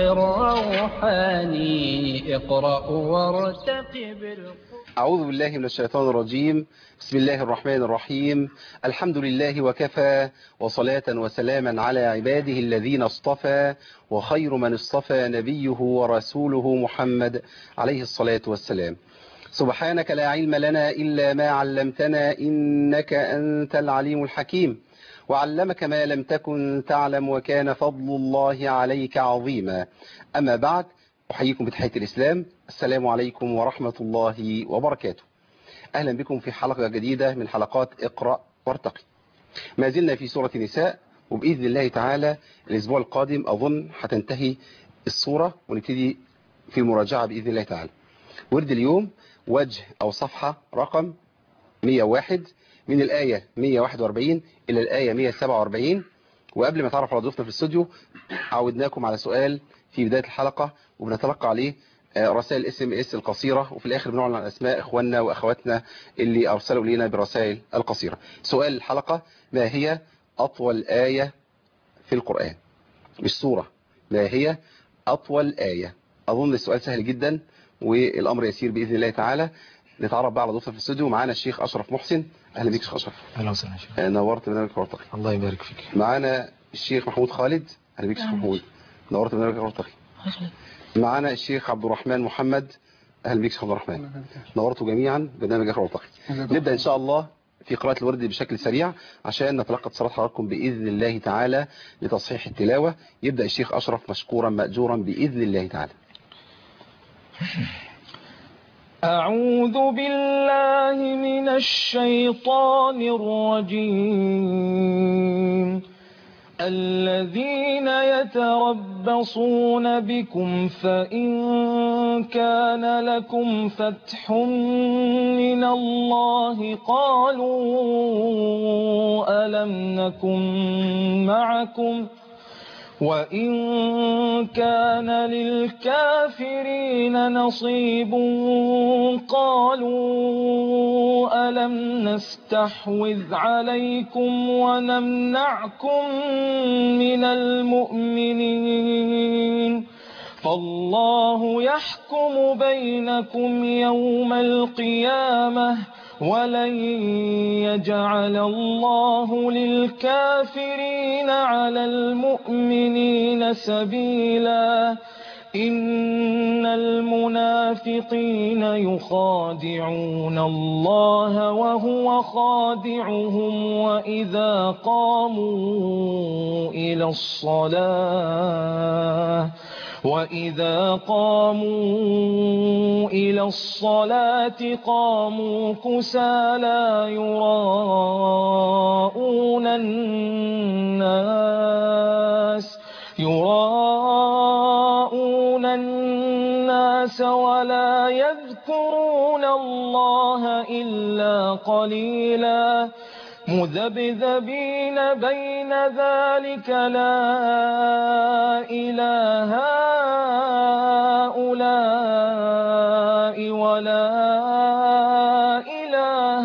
الروحاني اقرأ وارتقب. أعوذ بالله من الشيطان الرجيم. بسم الله الرحمن الرحيم. الحمد لله وكفى، وصلاة وسلاما على عباده الذين اصطفى، وخير من اصطفى نبيه ورسوله محمد عليه الصلاة والسلام. سبحانك لا علم لنا إلا ما علمتنا إنك أنت العليم الحكيم، وعلمك ما لم تكن تعلم، وكان فضل الله عليك عظيما. أما بعد، أحييكم بتحية الإسلام. السلام عليكم ورحمة الله وبركاته. أهلا بكم في حلقة جديدة من حلقات اقرأ وارتقي. ما زلنا في سورة النساء، وبإذن الله تعالى الأسبوع القادم أظن هتنتهي السورة ونبتدي في المراجعة بإذن الله تعالى. ورد اليوم وجه أو صفحة رقم 101 من الآية 141 إلى الآية 147. وقبل ما تعرف على ضيوفنا في الاستوديو، عودناكم على سؤال في بداية الحلقة وبنتلقى عليه رسائل SMS القصيرة، وفي الآخر بنعلن عن أسماء إخواننا وأخواتنا اللي أرسلوا لنا برسائل القصيرة. سؤال الحلقة: ما هي أطول آية في القرآن؟ مش سورة، ما هي أطول آية؟ أظن السؤال سهل جدا والأمر يسير بإذن الله تعالى. نتعرف بقى على ضيوفنا في الاستوديو. معانا الشيخ أشرف محسن. أهلا بك شيخ أشرف. أهلا وسهلا شيخ. نورت برنامج وارتقي. الله يبارك فيك. معانا الشيخ محمود خالد. أهلا بك شيخ محمود. نورت برنامج وارتقي. معانا الشيخ عبد الرحمن محمد. أهلا بك شيخ عبد الرحمن. نورتوا جميعا برنامج وارتقي. نبدأ إن شاء الله في قراءة الورد بشكل سريع عشان نتلقى اتصالات حضراتكم بإذن الله تعالى لتصحيح التلاوة. يبدأ الشيخ أشرف مشكورا مأجورا بإذن الله تعالى. أعوذ بالله من الشيطان الرجيم. الذين يتربصون بكم فإن كان لكم فتح من الله قالوا ألم نكن معكم، وإن كان للكافرين نصيب قالوا ألم نستحوذ عليكم ونمنعكم من المؤمنين، فالله يحكم بينكم يوم القيامة ولن يجعل الله للكافرين على المؤمنين سبيلا. إن المنافقين يخادعون الله وهو خادعهم وإذا قاموا إلى الصلاة قاموا كسالى يراءون الناس ولا يذكرون الله إلا قليلا، مذبذبين بين ذلك لا إله هؤلاء ولا إله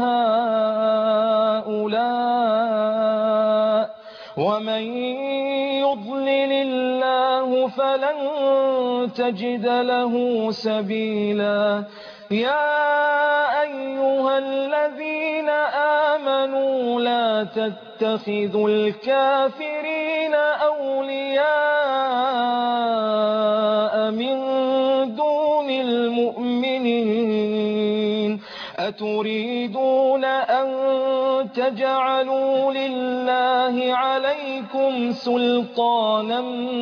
هؤلاء، ومن يضلل الله فلن تجد له سبيلا. يا أيها الذين آمنوا لا تتخذوا الكافرين أولياء من دون المؤمنين، أتريدون أن تجعلوا لله عليكم سلطانا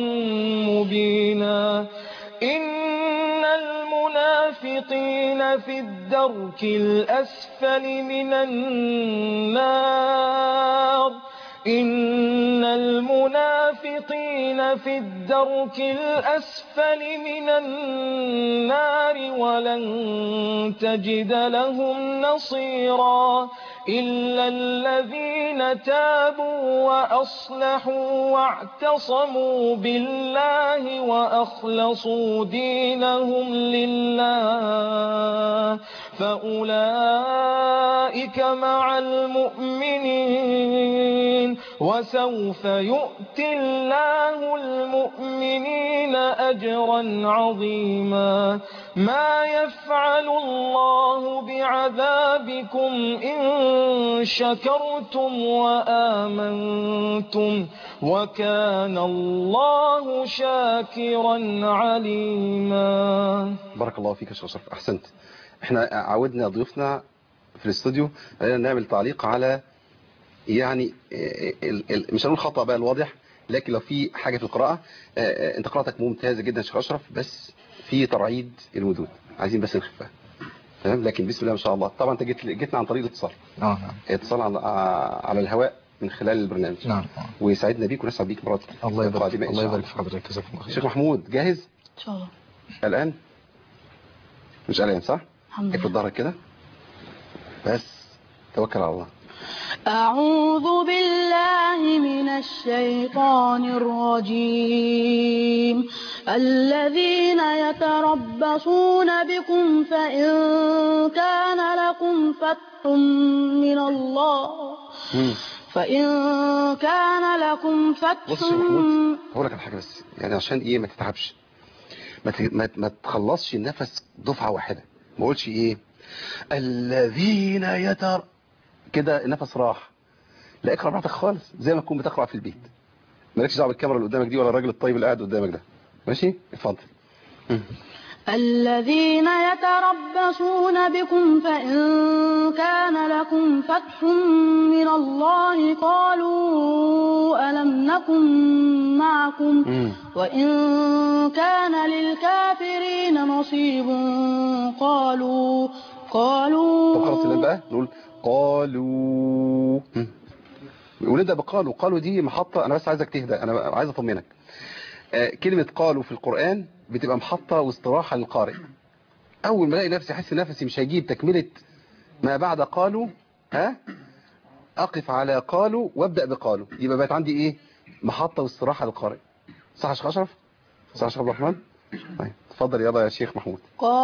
مبينا. إن المنافقين في الدرك الأسفل من النار، إن المنافقين في الدرك الأسفل من النار ولن تجد لهم نصيرا، إلا الذين تابوا وأصلحوا واعتصموا بالله وأخلصوا دينهم لله فأولئك مع المؤمنين، وسوف يؤتي يؤت الله المؤمنين أجرا عظيما. ما يفعل الله بعذابكم إن شكرتم وآمنتم وكان الله شاكرا عليما. بارك الله فيك يا شيخ أشرف، أحسنت. احنا عودنا ضيوفنا في الاستوديو نعمل تعليق على يعني مش هنقول خطأ بقى الواضح، لكن لو في حاجة في القراءة. انت قراءتك ممتازة جدا يا شيخ أشرف، بس في ترعيد المدود عايزين بس نخفها، تمام؟ لكن بسم الله ما شاء الله. طبعا انت جيتنا عن طريق الاتصال، نعم اتصال على الهواء من خلال البرنامج. نعم. ويسعدنا بيك ونسعد بيك مرات الله يبارك قادمة إن الله شاء يبارك في حضرتك، جزاكم الله خير. شيخ محمود جاهز ان شاء الله. الآن؟ مش قلقان صح؟ الحمد افرد لله. ظهرك كده بس، توكل على الله. أعوذ بالله من الشيطان الرجيم. الذين يتربصون بكم فإن كان لكم فتح من الله بص يا محمود، هقول لك على حاجة بس، يعني عشان ايه ما تتعبش، ما تخلصش النفس دفعة واحدة. ما قولش ايه الذين كده النفس راح. لا، اقرا براحتك خالص زي ما تكون بتقرا في البيت، مالكش دعوه بالكاميرا اللي قدامك دي ولا الراجل الطيب اللي قاعد قدامك ده. ماشي، اتفضل. الذين يتربصون بكم فإن كان لكم فتح من الله قالوا ألم نكن معكم وإن كان للكافرين نصيب قالوا طب خلاص بقى نقول قالوا، ونبدأ بقالوا دي محطة. أنا بس عايزك تهدى، أنا عايز أطمنك. كلمة قالوا في القرآن بتبقى محطة واستراحة للقارئ. أول ما الاقي نفسي أحس نفسي مش هيجيب تكملة ما بعد قالوا، أقف على قالوا وأبدأ بقالوا، يبقى بقت عندي إيه؟ محطة واستراحة للقارئ. صح يا شيخ أشرف؟ صح يا شيخ عبد الرحمن؟ طيب اتفضل يلا يا شيخ محمود.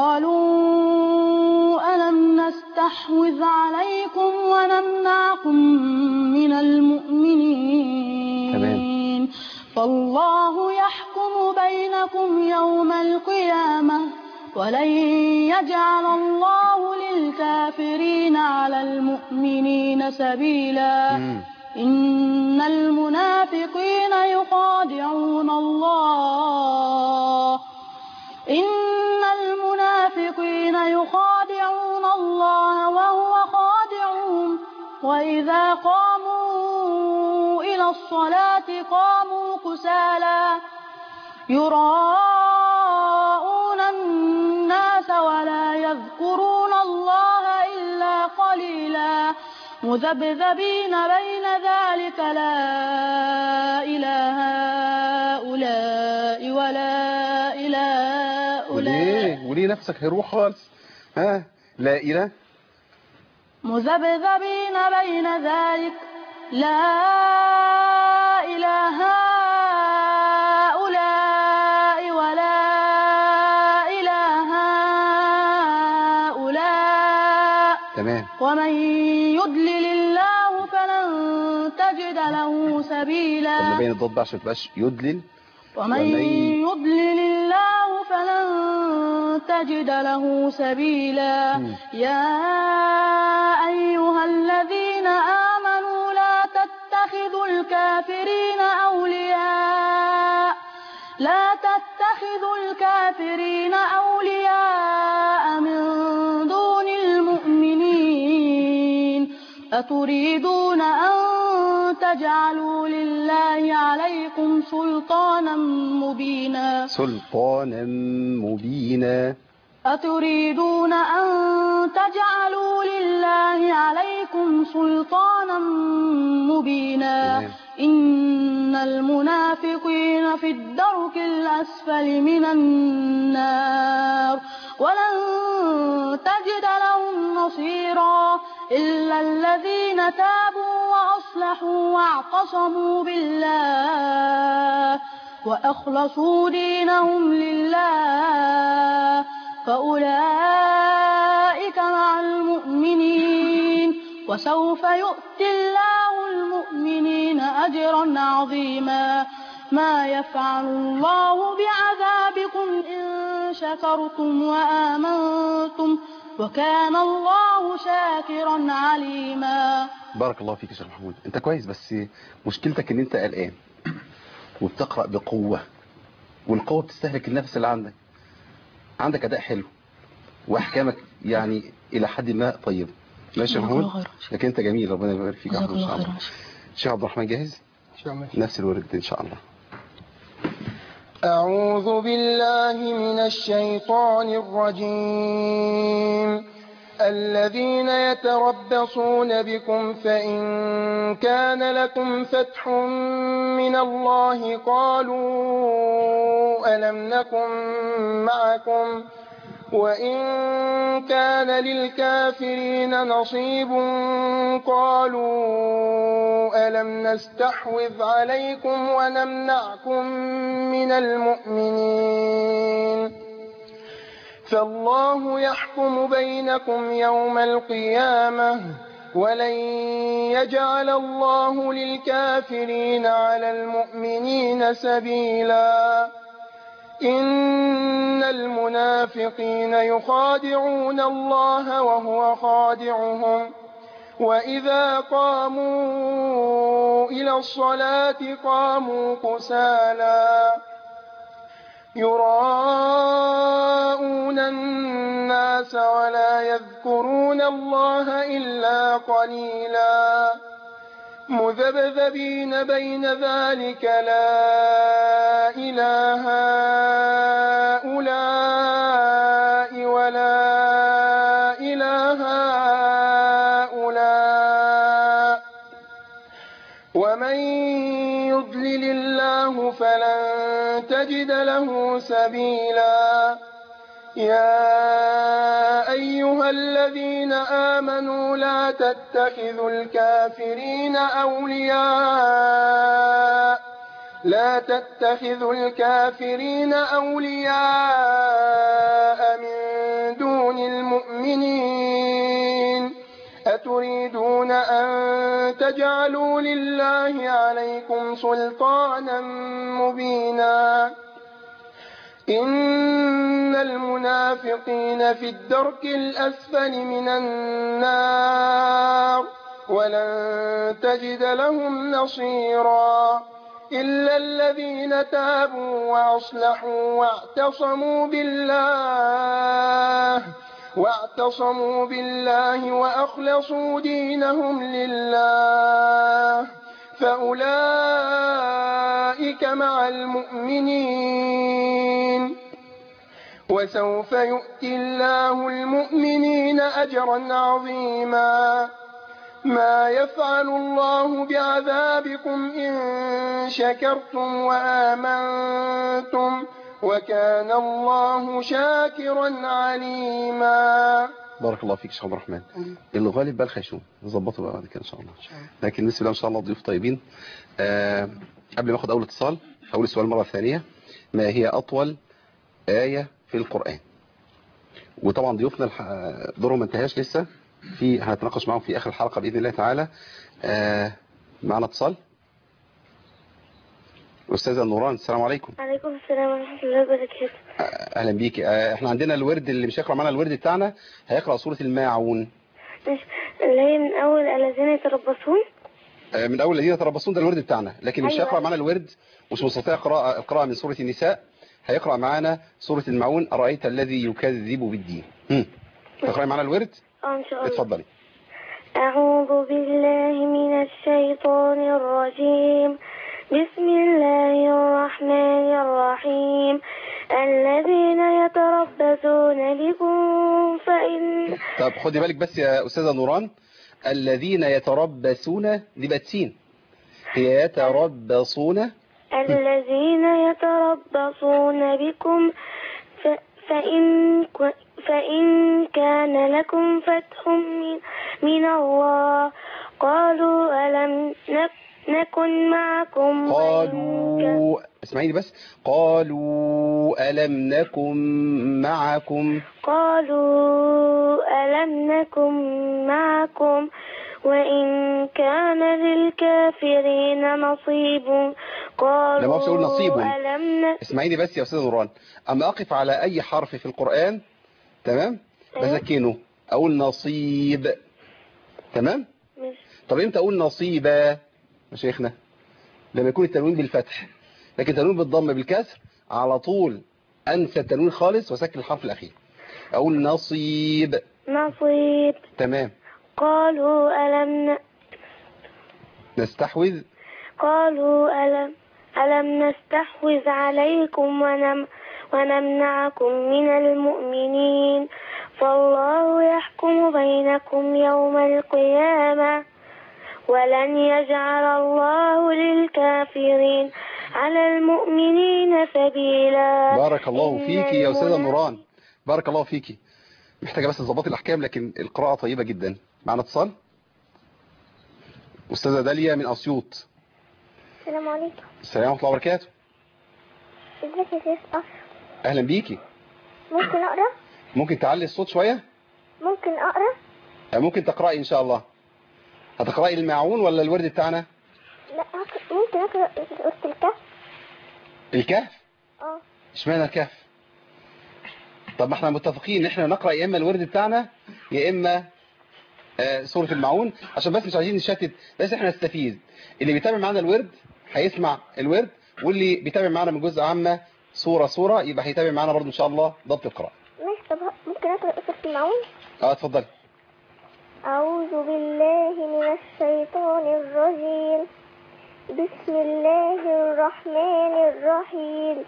قالوا ألم نستحوذ عليكم ونمنعكم من المؤمنين. تمام. فالله يحكم بينكم يوم القيامة ولن يجعل الله للكافرين على المؤمنين سبيلا. إن المنافقين يخادعون الله وهو خادعهم وإذا قاموا إلى الصلاة قاموا كسالى يراءون الناس ولا يذكرون الله إلا قليلا مذبذبين بين ذلك لا إله هؤلاء ولا إله هؤلاء. وليه نفسك هيروح خالص؟ لا إله مذبذبين بين ذلك لا إله هؤلاء ولا إله هؤلاء. تمام. ومن يضلل الله فلن تجد له سبيلا. طب نبين الضاد عشان ما تبقاش يضلل. ومن يضلل الله فلن تجد له سبيلا. يا أيها الذين آمنوا لا تتخذوا الكافرين أولياء من دون المؤمنين. أتريدون أن تجعلوا لله عليكم سلطانا مبينا. أتريدون أن تجعلوا لله عليكم سلطانا مبينا. إن المنافقين في الدرك الأسفل من النار ولن تجد لهم نصيرا إلا الذين تابوا وأصلحوا واعتصموا بالله وأخلصوا دينهم لله فأولئك مع المؤمنين وسوف يؤتي الله المؤمنين أجرا أجرا عظيما. ما يفعل الله بعذابكم إن شكرتم وآمنتم وكان الله شاكرا عليما. بارك الله فيك يا شيخ محمود، انت كويس، بس مشكلتك ان انت قلقان وبتقرأ بقوة، والقوة بتستهلك النفس اللي عندك أداء حلو وأحكامك يعني إلى حد ما طيب. ماشي يا محمود، لكن أنت جميل، ربنا يبارك فيك. إن شاء الله. شيخ عبد الرحمن جاهز؟ نفس الورد إن شاء الله. أعوذ بالله من الشيطان الرجيم. الذين يتربصون بكم فإن كان لكم فتح من الله قالوا ألم نكن معكم وإن كان للكافرين نصيب قالوا ألم نستحوذ عليكم ونمنعكم من المؤمنين فالله يحكم بينكم يوم القيامة ولن يجعل الله للكافرين على المؤمنين سبيلا. إن المنافقين يخادعون الله وهو خادعهم وإذا قاموا إلى الصلاة قاموا كسالى يراءون الناس ولا يذكرون الله إلا قليلا مذبذبين بين ذلك لا إله هؤلاء ولا إله هؤلاء ومن يضلل الله فلن تجد له سبيلا. يا أيها الذين آمنوا لا تتخذوا الكافرين أولياء من دون المؤمنين أتريدون أن تجعلوا لله عليكم سلطانا مبينا. إن المنافقين في الدرك الأسفل من النار ولن تجد لهم نصيرا إلا الذين تابوا وأصلحوا واعتصموا بالله وأخلصوا دينهم لله فأولئك مع المؤمنين وسوف يؤتي الله المؤمنين أجرا عظيما. ما يفعل الله بعذابكم إن شكرتم وآمنتم وكان الله شاكرا عليما. بارك الله فيك شيخ عبد الرحمن. الغالب بقى الخيشوم نظبطه بقى بعد كده ان شاء الله، لكن بسم الله ان شاء الله ضيوف طيبين. قبل ما اخد اول اتصال اول السؤال مره ثانيه، ما هي اطول آية في القرآن؟ وطبعا ضيوفنا دورهم ما انتهاش لسه، هنتناقش معهم في اخر الحلقه باذن الله تعالى. معنا اتصال. استاذه نوران، السلام عليكم. وعليكم السلام ورحمه الله وبركاته. اهلا بيك. احنا عندنا الورد اللي مش هيقرا معانا الورد بتاعنا، هيقرا سوره الماعون اللي هي من اول الذين يتربصون. من اول الذين يتربصون ده الورد بتاعنا، لكن مش هيقرا معانا الورد، مش مستطيع القراءه من سوره النساء. هيقرا معانا سوره الماعون، ارايت الذي يكذب بالدين. تقراي معانا الورد ان شاء الله. اتفضلي. اعوذ بالله من الشيطان الرجيم. بسم الله الرحمن الرحيم. الذين يتربصون بكم فإن. طب خدي بالك بس يا أستاذة نوران، الذين يتربصون دي باتسين، هي يتربصون. الذين يتربصون بكم فإن كان لكم فتح من الله قالوا ألم نكن معكم. اسمعيني بس، قالوا ألم نكن معكم. قالوا ألم نكن معكم وإن كان للكافرين نصيب قالوا لما أقول نصيب ألم اسمعيني بس يا أستاذ نوران، أما أقف على أي حرف في القرآن تمام بسكنه أقول نصيب تمام. مش طب إمتى أقول نصيبة يا شيخنا؟ لما يكون التنوين بالفتح، لكن التنوين بالضم بالكسر على طول أنسى التنوين خالص وسكن الحرف الأخير أقول نصيب. تمام. قالوا نستحوذ. قالوا ألم نستحوذ عليكم ونمنعكم من المؤمنين فالله يحكم بينكم يوم القيامة ولن يجعل الله للكافرين على المؤمنين سبيلا. بارك الله فيك يا أستاذة نوران، بارك الله فيك. محتاجة بس تظبطي الأحكام لكن القراءة طيبة جدا. معنا اتصال. أستاذة داليا من أسيوط. السلام عليكم. السلام ورحمة الله وبركاته. ازيك يا شيخ أشرف؟ أهلا بيكي. ممكن أقرأ؟ ممكن تعلي الصوت شوية؟ ممكن أقرأ؟ ممكن تقرأي إن شاء الله. هتقرأي الماعون ولا الورد بتاعنا؟ لا ممكن أقرأ سورة الكهف. الكهف؟ اشمعنى الكهف؟ طب ما احنا متفقين ان احنا نقرأ يا اما الورد بتاعنا يا اما سورة الماعون، عشان بس مش عايزين نشتت، بس احنا نستفيد. اللي بيتابع معانا الورد هيسمع الورد، واللي بيتابع معانا من جزء عامة سورة يبقى هيتابع معانا برضو ان شاء الله ضبط القراءة. ماشي. طب ممكن أقرأ سورة الماعون؟ اتفضلي. أعوذ بالله من الشيطان الرجيم. بسم الله الرحمن الرحيم.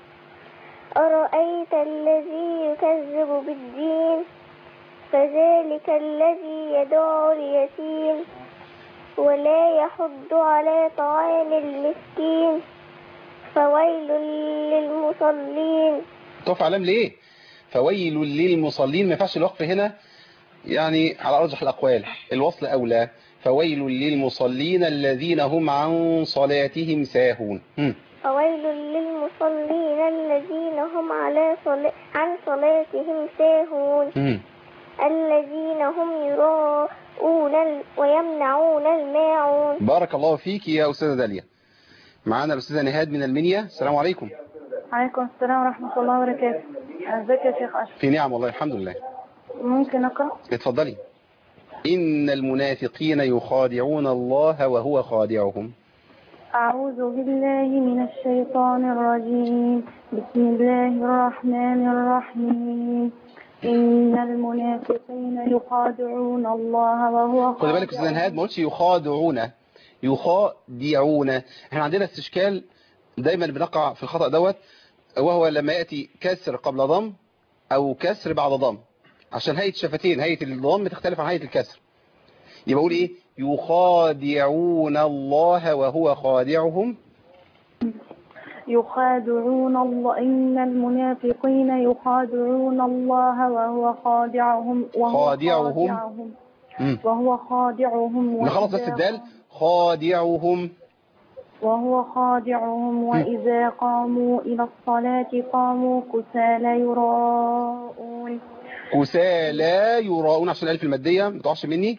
أرأيت الذي يكذب بالدين فذلك الذي يدعو اليتيم ولا يحض على طعام المسكين فويل للمصلين. تقف علام ليه؟ فويل للمصلين. ما ينفعش الوقف هنا، يعني على أرجح الأقوال الوصل أولى. فويل للمصلين الذين هم عن صلاتهم ساهون. فويل للمصلين الذين هم عن صلاتهم ساهون الذين هم يراءون ويمنعون الماعون. بارك الله فيك يا أستاذة داليا. معانا الأستاذة نهاد من المنيا. السلام عليكم. عليكم السلام ورحمة الله وبركاته. ازيك يا شيخ أشرف؟ في نعم والله الحمد لله. ممكن أقرأ؟ اتفضلي. إن المنافقين يخادعون الله وهو خادعهم. أعوذ بالله من الشيطان الرجيم. بسم الله الرحمن الرحيم. إن المنافقين يخادعون الله وهو خد بالك أستاذ نهاد، ما قلتش يخادعون. احنا عندنا استشكال دايما بنقع في الخطأ دوت، وهو لما يأتي كسر قبل ضم أو كسر بعد ضم، عشان هيئة الشفتين، هيئة الضم تختلف عن هيئة الكسر. يبقى أقول إيه؟ يخادعون الله وهو خادعهم. يخادعون الله. إن المنافقين يخادعون الله وهو خادعهم وهو خادعهم نخلص بس الدال. خادعهم وهو خادعهم وإذا قاموا إلى الصلاة قاموا كسالى يراءون عشان الألف المادية ما تقعش مني.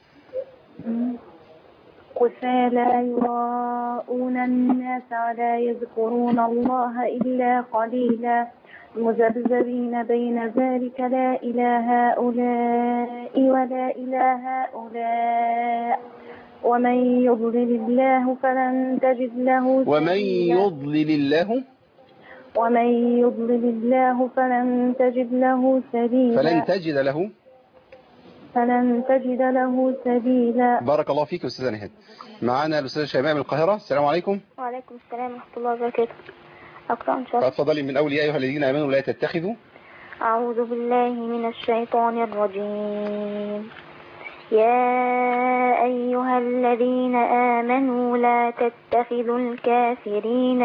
كسالى يراءون الناس ولا يذكرون الله إلا قليلا مذبذبين بين ذلك لا إله هؤلاء ولا إله هؤلاء ومن يضلل الله فلن تجد له سبيلا. ومن يضلل الله فلن تجد له سبيلا. فلن تجد له سبيلا. بارك الله فيك أستاذة نهاد. معنا الأستاذة شيماء من القاهرة. السلام عليكم. وعليكم السلام ورحمة الله وبركاته. أقرأ إن شاء الله. اتفضلي. من أول يا أيها الذين آمنوا لا تتخذوا. أعوذ بالله من الشيطان الرجيم. يا أيها الذين آمنوا لا تتخذوا الكافرين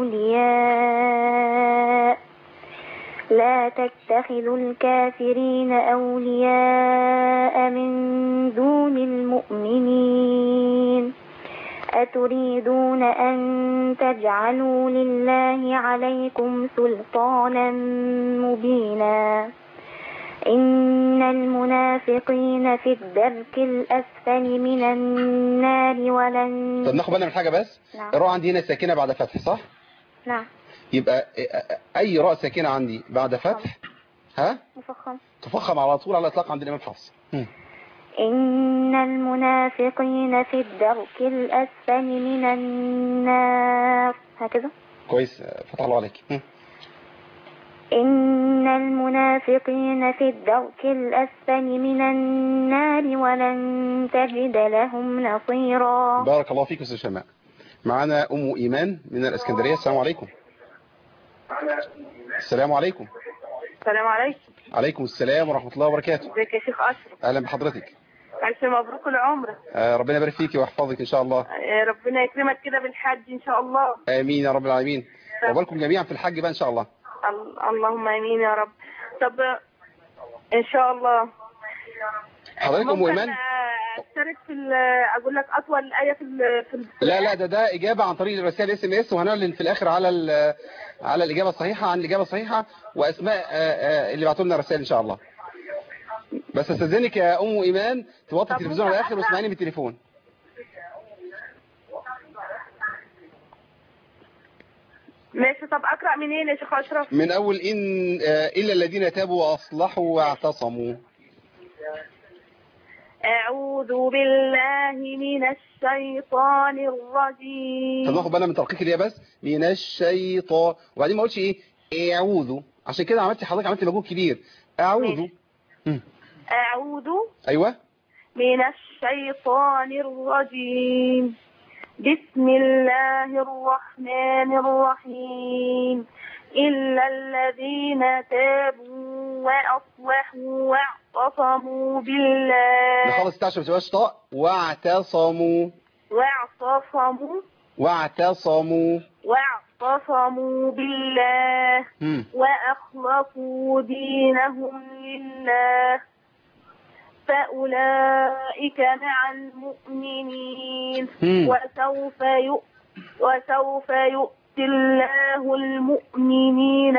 أولياء من دون المؤمنين أتريدون أن تجعلوا لله عليكم سلطانا مبينا إن المنافقين في الدرك الأسفل من النار ولن. طب ناخد بالنا من حاجة بس. نعم. الراء عندي هنا ساكنة بعد فتح صح؟ نعم. يبقى أي راء ساكنة عندي بعد فتح ها؟ مفخم. تفخم على طول على الإطلاق عند الإمام حفص. إن المنافقين في الدرك الأسفل من النار هكذا. كويس فتح الله عليك. إن المنافقين في الدرك الأسفل من النار ولن تجد لهم نصيرا. بارك الله فيك أستاذ شماء. معنا أم إيمان من الإسكندرية. السلام عليكم. السلام عليكم. السلام عليكم. عليكم السلام ورحمة الله وبركاته. ازيك يا شيخ أشرف؟ أهلا بحضرتك. ألف مبروك العمرة. ربنا يبارك فيك ويحفظك إن شاء الله. ربنا يكرمك كده بالحج إن شاء الله. آمين يا رب العالمين. وبالكم جميعا في الحج بقى إن شاء الله. اللهم آمين يا رب. طب إن شاء الله حضرتك أم إيمان أشترك في أقول لك أطول آية في لا ده إجابة عن طريق الرسائل SMS، وهنعلن في الآخر على الإجابة الصحيحة عن الإجابة الصحيحة وأسماء اللي بعتوا لنا رسائل إن شاء الله. بس استاذنك يا ام ايمان توطي التلفزيون على الاخر واسمعيني بالتليفون. ماشي. طب اقرا منين يا شيخ اشرف؟ من اول الا الذين تابوا واصلحوا واعتصموا. اعوذ بالله من الشيطان الرجيم. طب ناخد بالنا من ترقيق الياء بس. من الشيطان وبعدين ما قلتش ايه اعوذ، عشان كده حضرتك عملت مجهود كبير. اعوذ. أعوذ أيوة من الشيطان الرجيم. بسم الله الرحمن الرحيم. إلا الذين تابوا وأصلحوا واعتصموا بالله. نخلص 16 بتبقاش طاء. واعتصموا بالله وأخلصوا دينهم لله فأولئك مع المؤمنين وسوف يؤتي الله المؤمنين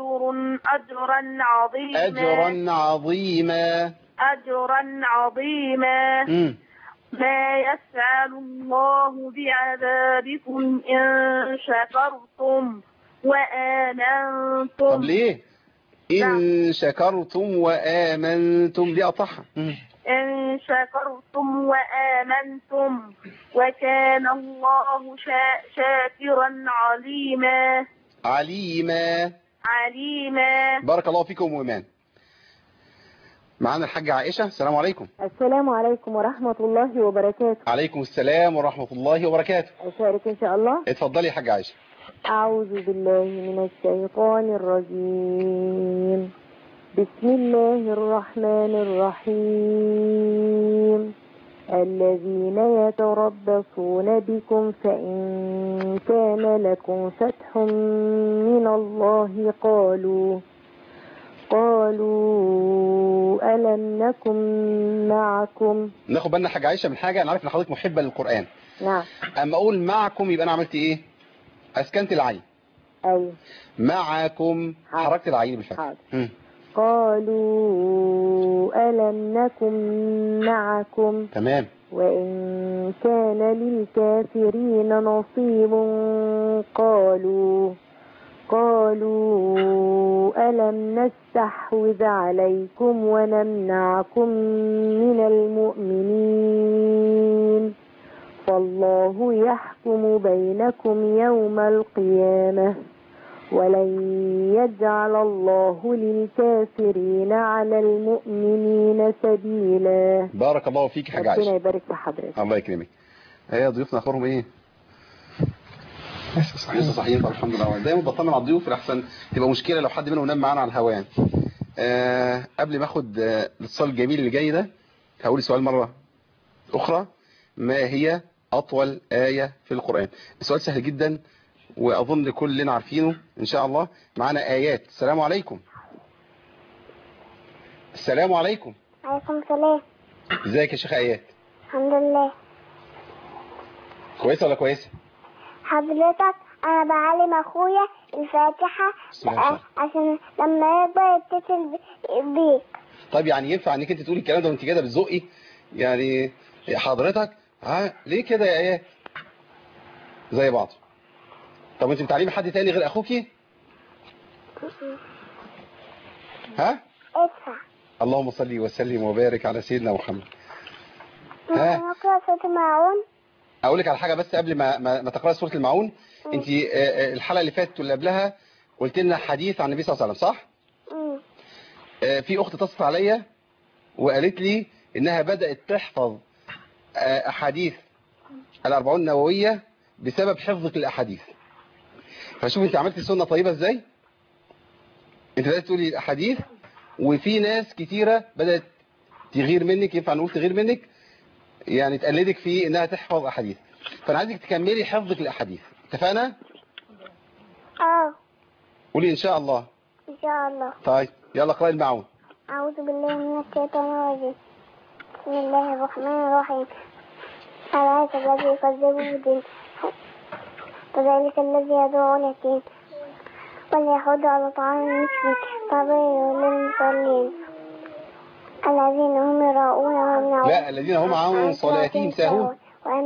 أجرا عظيما. ما يفعل الله بعذابكم إن شكرتم وآمنتم. طب ليه إن شكرتم وآمنتم ليه أطحها؟ إن شكرتم وآمنتم وكان الله شاكرا عليما. بارك الله فيكم وإيمان. معانا الحاجة عائشة. السلام عليكم. السلام عليكم ورحمة الله وبركاته. عليكم السلام ورحمة الله وبركاته. أشارك إن شاء الله. اتفضلي يا حاجة عائشة. أعوذ بالله من الشيطان الرجيم. بسم الله الرحمن الرحيم. الذين يتربصون بكم فإن كان لكم فتح من الله قالوا ألم نكن معكم. ناخد بالنا حاجة عائشة من حاجة. أنا عارف إن حضرتك محبة للقرآن. نعم. أما أقول معكم يبقى أنا عملت إيه؟ أسكنت العين. أيوة. معكم حركت العين بالفتح. قالوا ألم نكن معكم. تمام. وإن كان للكافرين نصيب قالوا ألم نستحوذ عليكم ونمنعكم من المؤمنين فالله يحكم بينكم يوم القيامة ولن يجعل الله للكافرين على المؤمنين سبيلا. بارك الله فيك حاجة عائشة. ربنا يبارك في حضرتك. الله يكرمك. هي ضيوفنا اخبارهم ايه؟ لسه صحيين. طب الحمد لله. دايما بطمن على الضيوف لحسن تبقى مشكله لو حد منهم نام معانا على الهوان. قبل ما اخد الاتصال الجميل اللي جاي ده هقول سؤال مره اخرى. ما هي اطول ايه في القران؟ السؤال سهل جدا واظن كلنا عارفينه ان شاء الله. معانا ايات. السلام عليكم. السلام عليكم. عليكم السلام. ازيك يا شيخ ايات؟ الحمد لله. كويسه ولا كويسه؟ حضرتك انا بعلم اخويا الفاتحة عشان لما يكبر يتصل بيك. طيب يعني ينفع انك انت تقولي الكلام ده وانت كده بتزقي؟ يعني حضرتك ليه كده يا ايات؟ زي بعض. طب انت بتعلمي حد تاني غير اخوكي؟ ها؟ ادفع. اللهم صل وسلم وبارك على سيدنا محمد. ممكن اقرا سورة الماعون؟ اقول لك على حاجه بس قبل ما تقراي سوره الماعون. انت الحلقه اللي فاتت واللي قبلها قلت لنا حديث عن النبي صلى الله عليه وسلم، صح؟ في اخت اتصلت عليا وقالت لي انها بدات تحفظ احاديث الاربعون النوويه بسبب حفظك للاحاديث. فشوف انت عملتي سنه طيبه ازاي. انت بدات تقولي الاحاديث وفي ناس كتيره بدات تغير منك، ينفع نقول تغير منك، يعني تقلدك في انها تحفظ احاديث. فانا عايزك تكملي حفظك للاحاديث. اتفقنا؟ قولي ان شاء الله. ان شاء الله. طيب يلا اقراي المعون. اعوذ بالله من الشيطان الرجيم. بسم الله الرحمن الرحيم. أرأيت الذي يكذب بالدين فذلك الذي يدعو اليتيم وليحض على طعام المسكين فويل للمصلين الذين هم يراءون ويمنعون. لا، الذين هم عن صلاتهم ساهون.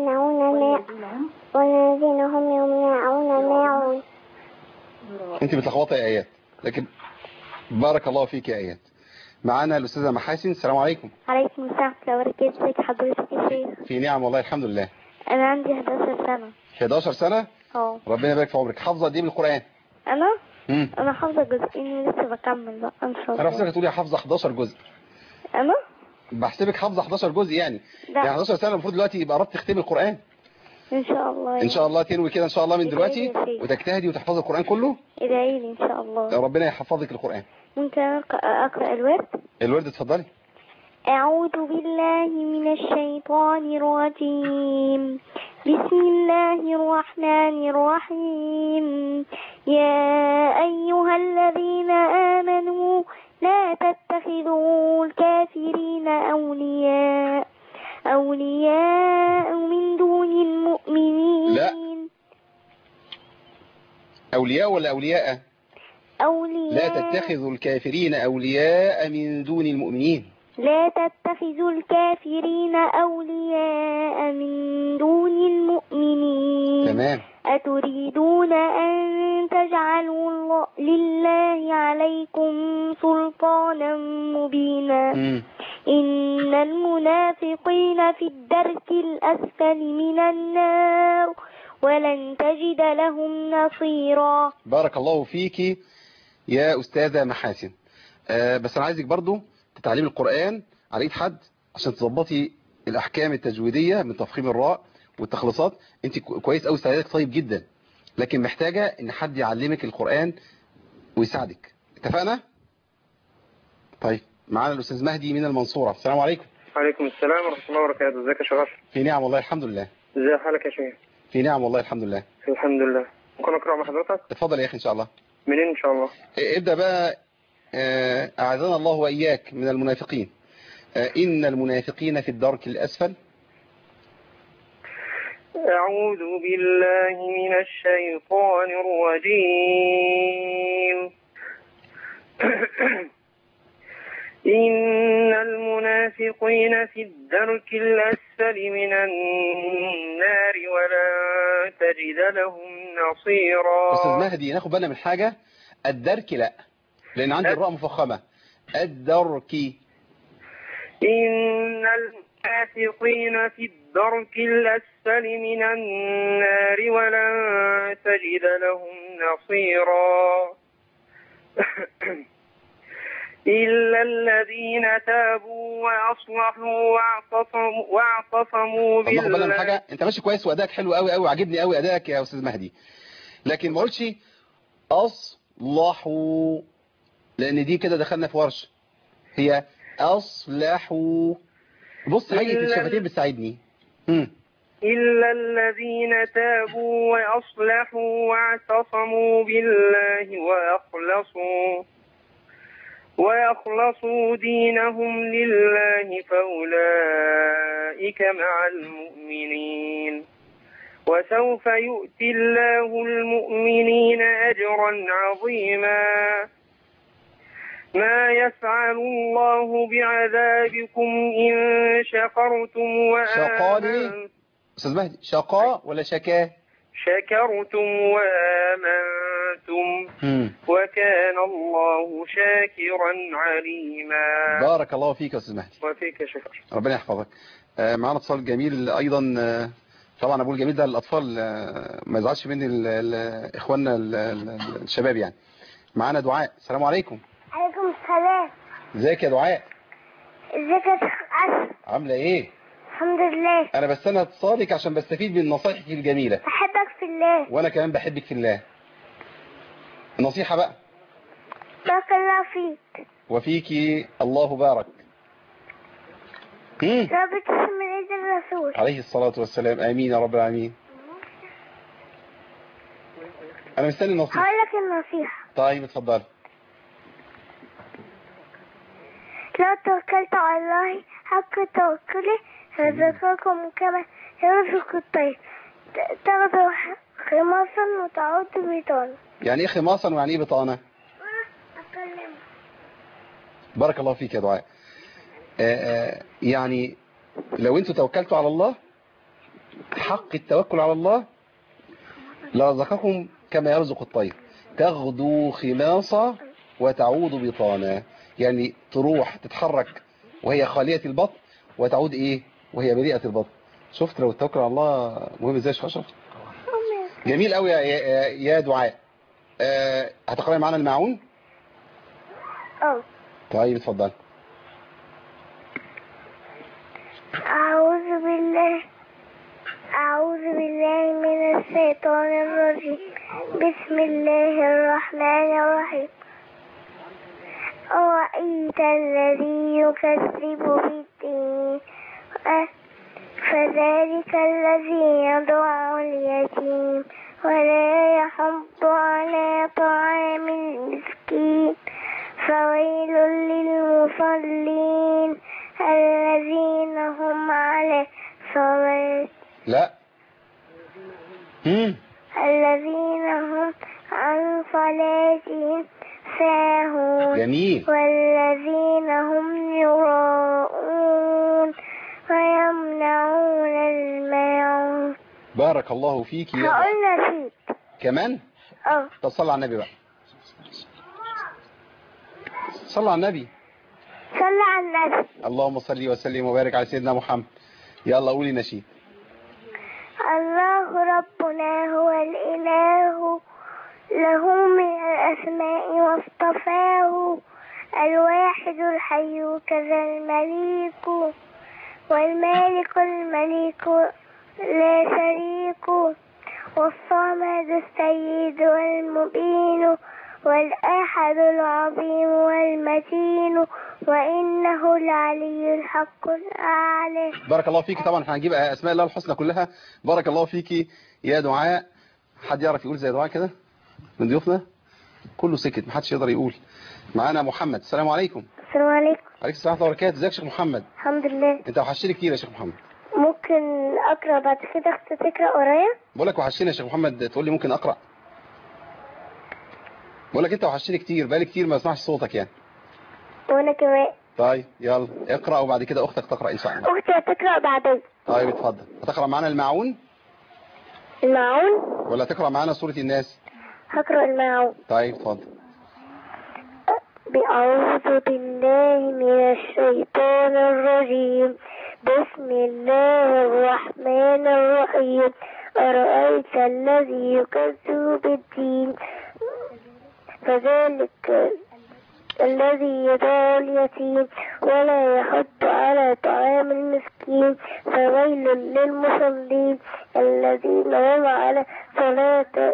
والذين هم يمنعون ماعون. انت بتلخبطي يا ايات، لكن بارك الله فيك يا ايات. معانا الاستاذه محاسن. السلام عليكم. عليكم السلام ورحمه الله وبركاته. ازيك حضرتك يا شيخ؟ في نعم والله الحمد لله. انا عندي 11 سنه. 11 سنه؟ ربنا يبارك في عمرك. حافظه قد ايه من القران؟ انا حافظه جزئين لسه بكمل بقى ان شاء الله. انا بحسبك تقولي حافظه 11 جزء. انا بحسبك حافظه 11 جزء يعني. لا. يعني 11 سنه المفروض دلوقتي يبقى قربت تختمي القران. ان شاء الله. ان شاء الله تنوي كده ان شاء الله من دلوقتي وتجتهدي وتحفظي القران كله. ادعي لي ان شاء الله. ربنا يحفظك القران. ممكن اقرا الورد اتفضلي. أعوذ بالله من الشيطان الرجيم. بسم الله الرحمن الرحيم. يا أيها الذين آمنوا لا تتخذوا الكافرين أولياء من دون المؤمنين. لا، أولياء ولا أولياء؟ أولياء. لا تتخذوا الكافرين أولياء من دون المؤمنين. لا تتخذوا الكافرين أولياء من دون المؤمنين. تمام. أتريدون أن تجعلوا لله عليكم سلطانا مبينا. إن المنافقين في الدرك الأسفل من النار ولن تجد لهم نصيرا. بارك الله فيك يا أستاذة محاسن. بس أنا عايزك برضو تتعلمي القرآن على ايد حد عشان تظبطي الأحكام التجويدية من تفخيم الراء والتخليصات. انت كويس قوي، استعدادك طيب جدا، لكن محتاجة ان حد يعلمك القرآن ويساعدك. اتفقنا؟ طيب معانا الأستاذ مهدي من المنصورة. السلام عليكم. وعليكم السلام ورحمة الله وبركاته. ازيك يا شرف؟ في نعم والله الحمد لله. ازي حالك يا شيخ؟ في نعم والله الحمد لله. الحمد لله. ممكن اقرأ مع حضرتك؟ اتفضل يا اخي ان شاء الله. منين ان شاء الله؟ ابدأ بقى. أعاذنا الله وإياك من المنافقين. إن المنافقين في الدرك الأسفل. أعوذ بالله من الشيطان الرجيم. إن المنافقين في الدرك الأسفل من النار ولن تجد لهم نصيرا. أستاذ مهدي ناخد بالنا من حاجة. الدرك لا، لأن عندي الراء مفخمة. الدرك. إن المنافقين في الدرك الأسفل من النار ولن تجد لهم نصيرا. إلا الذين تابوا وأصلحوا واعتصموا بالله. الله بالله من حاجة. أنت ماشي كويس وأدائك حلو قوي قوي، عجبني قوي أدائك يا أستاذ مهدي، لكن ما قلتش أصلحوا، لأن دي كده دخلنا في ورش. هي أصلحوا. بص هيئة الشفتين بتساعدني. إلا الذين تابوا وأصلحوا واعتصموا بالله وأخلصوا دينهم لله فأولئك مع المؤمنين وسوف يؤتي الله المؤمنين أجرا عظيما. ما يفعل الله بعذابكم إن شكرتم وآمنتم. أستاذ مهدي، شقاء ولا شكاه؟ شكرتم وآمنتم وكان الله شاكرا عليما. بارك الله فيك يا أستاذ مهدي. وفيك شكرا. ربنا يحفظك. معنا اتصال جميل أيضا. طبعا أقول جميل ده للأطفال، ما يزعلش مني إخواننا الشباب يعني. معنا دعاء. السلام عليكم. عليكم السلام. ازيك يا دعاء؟ ازيك يا شيخ أسد؟ عاملة ايه؟ الحمد لله. انا بستنى اتصالك عشان بستفيد من نصايحك الجميلة. بحبك في الله. وانا كمان بحبك في الله. النصيحة بقى. بارك الله فيك. وفيكي الله بارك. رب تسلم من ايد الرسول عليه الصلاة والسلام. امين يا رب العالمين. انا مستني النصيحة. هقول لك النصيحة. طيب اتفضل. لو توكلت على الله حق توكله رزقكم كما يرزق الطير تغدو خماصا وتعود بطانا. يعني ايه خماصا ويعني ايه بطانة؟ بارك الله فيك يا دعاء. يعني لو انتوا توكلتوا على الله حق التوكل على الله لرزقكم كما يرزق الطير تغدو خماصا وتعود بطانا. يعني تروح تتحرك وهي خالية البطن وتعود ايه وهي مليئة البطن. شفت لو التوكل على الله مهم ازاي يا شيخ اشرف؟ جميل قوي يا دعاء. هتقرأي معانا الماعون؟ طيب اتفضل. أعوذ بالله من الشيطان الرجيم. بسم الله الرحمن الرحيم. أرأيت الذي يكذب بالدين فذلك الذي يدع اليتيم ولا يحض على طعام المسكين فويل للمصلين الذين هم على صلاة الذين هم عن صلاتهم ساهون. جميل. والذين هم يراءون ويمنعون الماعون. بارك الله فيك يا هقول نسيت كمان. طب صلى على النبي بقى. صلى على النبي. صلى على النبي. اللهم صل وسلم وبارك على سيدنا محمد. يلا قولي نشيد. الله ربنا هو الإله له من الأسماء واصطفاه الواحد الحي كذا المليك والمالك المليك لا شريك والصمد السيد والمبين والأحد العظيم والمتين وإنه العلي الحق الأعلى. بارك الله فيك. طبعا احنا هنجيب أسماء الله الحسنى كلها. بارك الله فيك يا دعاء. حد يعرف يقول زي دعاء كده من ضيوفنا؟ كله سكت محدش يقدر يقول. معانا محمد. السلام عليكم. السلام عليكم. عليكم السلام ورحمة الله وبركاته. ازيك يا شيخ محمد؟ الحمد لله. انت وحشتني كتير يا شيخ محمد. ممكن اقرا بعد كده اختي تقرا ورايا؟ بقول لك وحشتني يا شيخ محمد تقول لي ممكن اقرا. بقول لك انت وحشتني كتير بقالي كتير ما اسمعش صوتك يعني. وانا كمان. طيب يلا اقرا وبعد كده اختك تقرا ان شاء الله. اختي هتقرا بعدين. طيب اتفضل. هتقرا معانا الماعون؟ الماعون ولا تقرا معانا سورة الناس؟ هقرا الماعون. طيب اتفضل. أعوذ بالله من الشيطان الرجيم. بسم الله الرحمن الرحيم. أرأيت الذي يكذب بالدين فذلك الذي يدعو اليتيم ولا يحض على طعام المسكين فويل للمصلين الذين هم على صلاة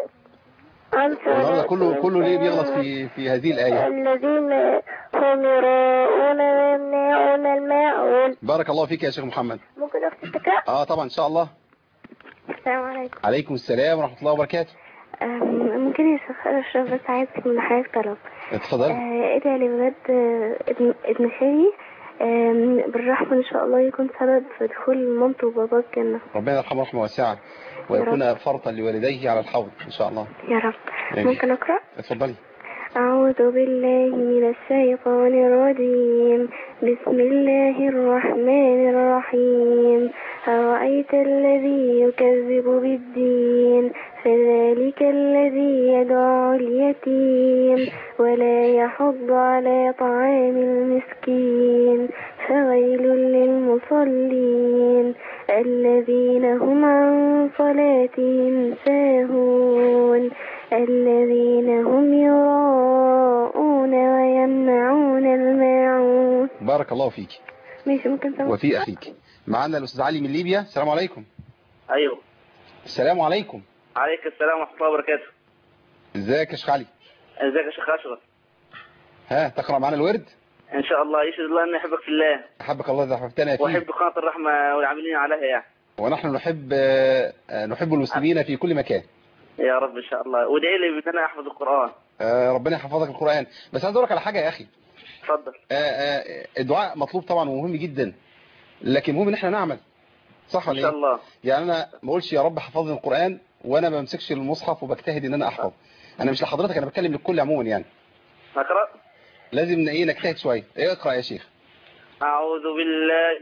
كله ليه بيغلط في هذه الآية؟ الذين هم يراءون ويمنعون الماعون. بارك الله فيك يا شيخ محمد. ممكن أختي تقرأ؟ طبعا إن شاء الله. السلام عليكم. عليكم السلام ورحمة الله وبركاته. ممكن يا شيخ أشرف بس عايز من حضرتك طلب. اتفضل. ادعي لي بجد ابن خالي بالرحمة إن شاء الله يكون سبب في دخول مامته وباباه الجنة. ربنا يرحمه رحمة واسعة ويكون فرطا لوالديه على الحوض إن شاء الله. يا رب. ممكن أقرأ؟ اتفضلي. أعوذ بالله من الشيطان الرجيم. بسم الله الرحمن الرحيم. أرأيت الذي يكذب بالدين فذلك الذي يدعو اليتيم ولا يحض على طعام المسكين فويل للمصلين الذين هم عن صلاتهم ساهون الذين هم يراءون ويمنعون الماعون. بارك الله فيك. ماشي ممكن تمام. وفي أخيك. معنا الأستاذ علي من ليبيا. السلام عليكم. ايوه. السلام عليكم. عليك السلام ورحمه الله وبركاته. ازيك يا شيخ علي؟ ازيك يا شيخ اشرف؟ ها تقرأ معنا الورد؟ ان شاء الله. يشهد الله اني احبك في الله. أحبك الله إذا أحببتنا فيه. واحب قناه الرحمه والعاملين عليها يعني. ونحن نحب المسلمين في كل مكان. يا رب ان شاء الله. وادعي لي بان انا احفظ القران. ربنا يحفظك القرآن. بس عايز اقول لك على حاجة يا أخي. اتفضل. الدعاء مطلوب طبعا ومهم جدا، لكن مهم ان احنا نعمل صح ولا ان شاء الله. يعني انا ما اقولش يا رب حفظني القرآن وانا ما بمسكش المصحف وبجتهد ان انا احفظ. انا مش لحضرتك، انا بتكلم للكل عموما يعني. اقرا. لازم نجتهد شويه. اقرا يا شيخ. اعوذ بالله.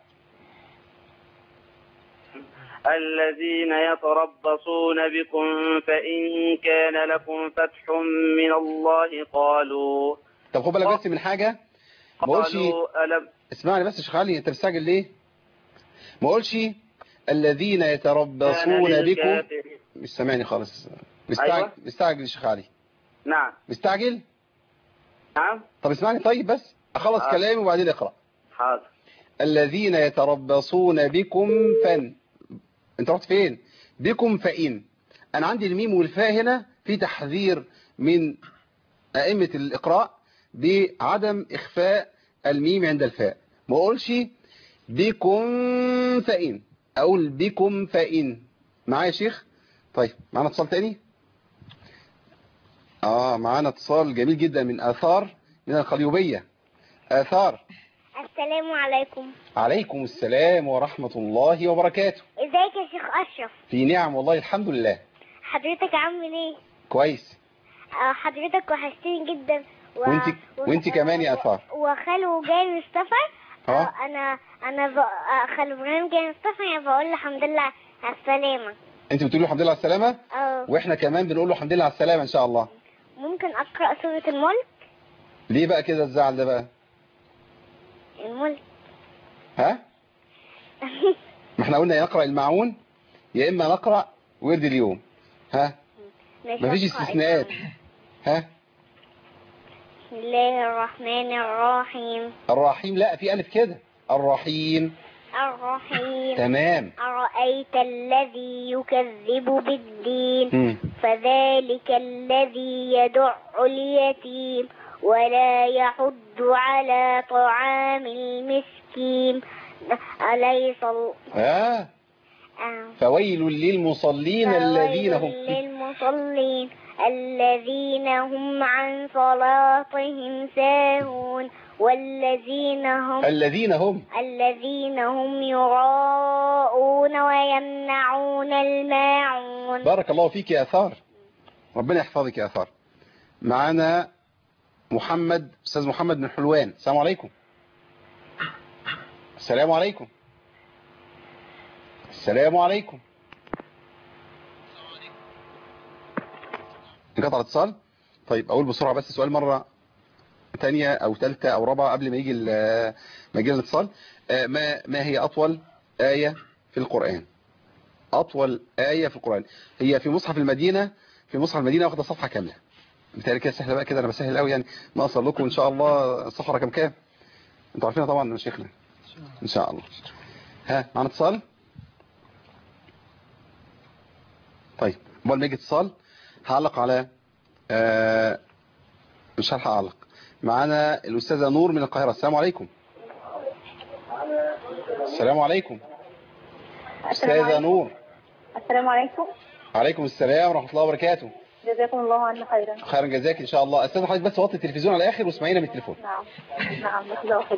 الذين يتربصون بكم فإن كان لكم فتح من الله قالوا. طب خد بالك بس من حاجة. ما اقولش اسمعني بس يا شيخ علي، انت مستعجل ليه؟ ما اقولش الذين يتربصون بكم. مش سامعني خالص. مستعجل يا شيخ علي. نعم. مستعجل؟ نعم. طب اسمعني طيب بس اخلص كلامي وبعدين اقرا. حاضر. الذين يتربصون بكم انت رحت فين؟ بكم فإن. انا عندي الميم والفاء هنا في تحذير من ائمة الاقراء بعدم اخفاء الميم عند الفاء. ما اقولش بكم فإن، اقول بكم فإن. معايا يا شيخ؟ طيب معانا اتصال تاني. معانا اتصال جميل جدا من آثار من القليوبية. آثار. السلام عليكم. عليكم السلام ورحمة الله وبركاته. ازيك يا شيخ أشرف؟ في نعم والله الحمد لله. حضرتك عامل ايه؟ كويس. حضرتك وحشتني جدا. وانت كمان يا آثار. وخاله جاي من السفر. انا خاله ابراهيم جاي من السفر. انا بقول له الحمد لله على السلامة. انت بتقول له الحمد لله على السلامة؟ واحنا كمان بنقول له الحمد لله على السلامة ان شاء الله. ممكن اقرأ سورة الملك؟ ليه بقى كده الزعل ده بقى؟ الملك. ها؟ ما احنا قلنا يا نقرأ المعون يا اما نقرأ ورد اليوم. ها؟ مفيش استثناءات. ها؟ بسم الله الرحمن الرحيم. الرحيم لا في ألف كده. الرحيم. الرحيم. تمام. أرأيت الذي يكذب بالدين فذلك الذي يدع اليتيم ولا يحض على طعام المسكين أليس فويل للمصلين الذين هم عن صلاتهم ساهون والذين هم يراءون ويمنعون الماعون. بارك الله فيك يا آثار. ربنا يحفظك يا آثار. معنا أستاذ محمد من حلوان. السلام عليكم. السلام عليكم. السلام عليكم. انقطع الاتصال. طيب اقول بسرعة بس سؤال مرة تانية او ثالثة او رابعة قبل ما يجي الاتصال. ما هي اطول آية في القرآن؟ اطول آية في القرآن هي في مصحف المدينة. واخدة صفحة كاملة. بالتالي كده سهلة بقى كده، انا بسهل قوي يعني. ما اصل لكم ان شاء الله الصفحة رقم كام؟ انتوا عارفينها طبعا يا شيخنا ان شاء الله. ها معنا اتصال. طيب قبل ما يجي اتصال هعلق على مش هلحق اعلق. معانا الاستاذه نور من القاهره. السلام عليكم. السلام عليكم. استاذه نور. السلام عليكم. وعليكم السلام ورحمه الله وبركاته. جزاكم الله عنا خيرا. خيرا جزاك ان شاء الله. استاذ حضرتك بس وطي التلفزيون على الاخر واسمعينا من التليفون. نعم الله خير.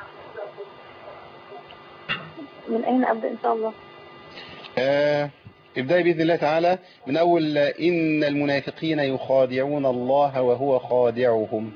من اين ابدا ان شاء الله؟ ابدأي بإذن الله تعالى من أول إن المنافقين يخادعون الله وهو خادعهم.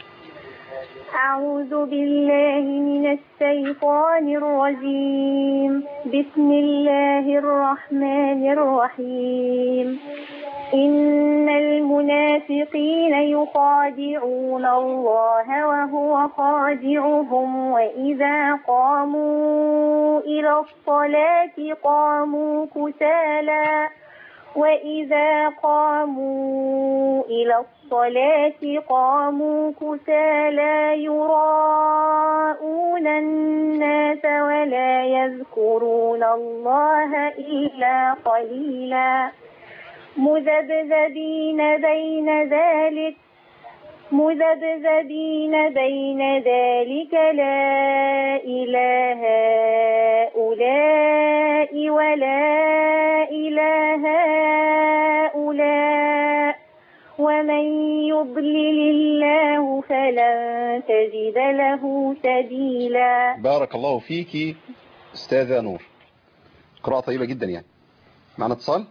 أعوذ بالله من الشيطان الرجيم. بسم الله الرحمن الرحيم. إن المنافقين يخادعون الله وهو خادعهم وإذا قاموا إلى الصلاة قاموا كسالى وإذا قاموا إلى الصلاة قاموا كسالى يراءون الناس ولا يذكرون الله إلا قليلا مذبذبين بين ذلك لا إله هؤلاء ولا إله هؤلاء ومن يضلل الله فلن تجد له سبيلا. بارك الله فيك أستاذة نور، قراءة طيبة جدا يعني. معنا اتصال،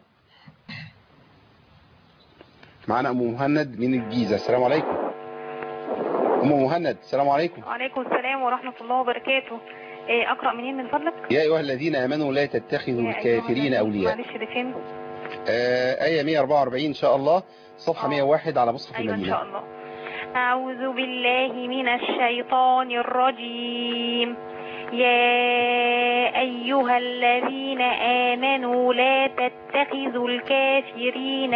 معنا أم مهند من الجيزة. السلام عليكم أم مهند. السلام عليكم. وعليكم السلام ورحمة الله وبركاته. أقرأ منين من فضلك؟ يا أيها الذين آمنوا لا تتخذوا الكافرين أولياء. معلش ده فين؟ آية 144 إن شاء الله، صفحة 101 على مصحف أيوة المدينة. إن شاء الله. أعوذ بالله من الشيطان الرجيم. يا أيها الذين آمنوا لا تتخذوا الكافرين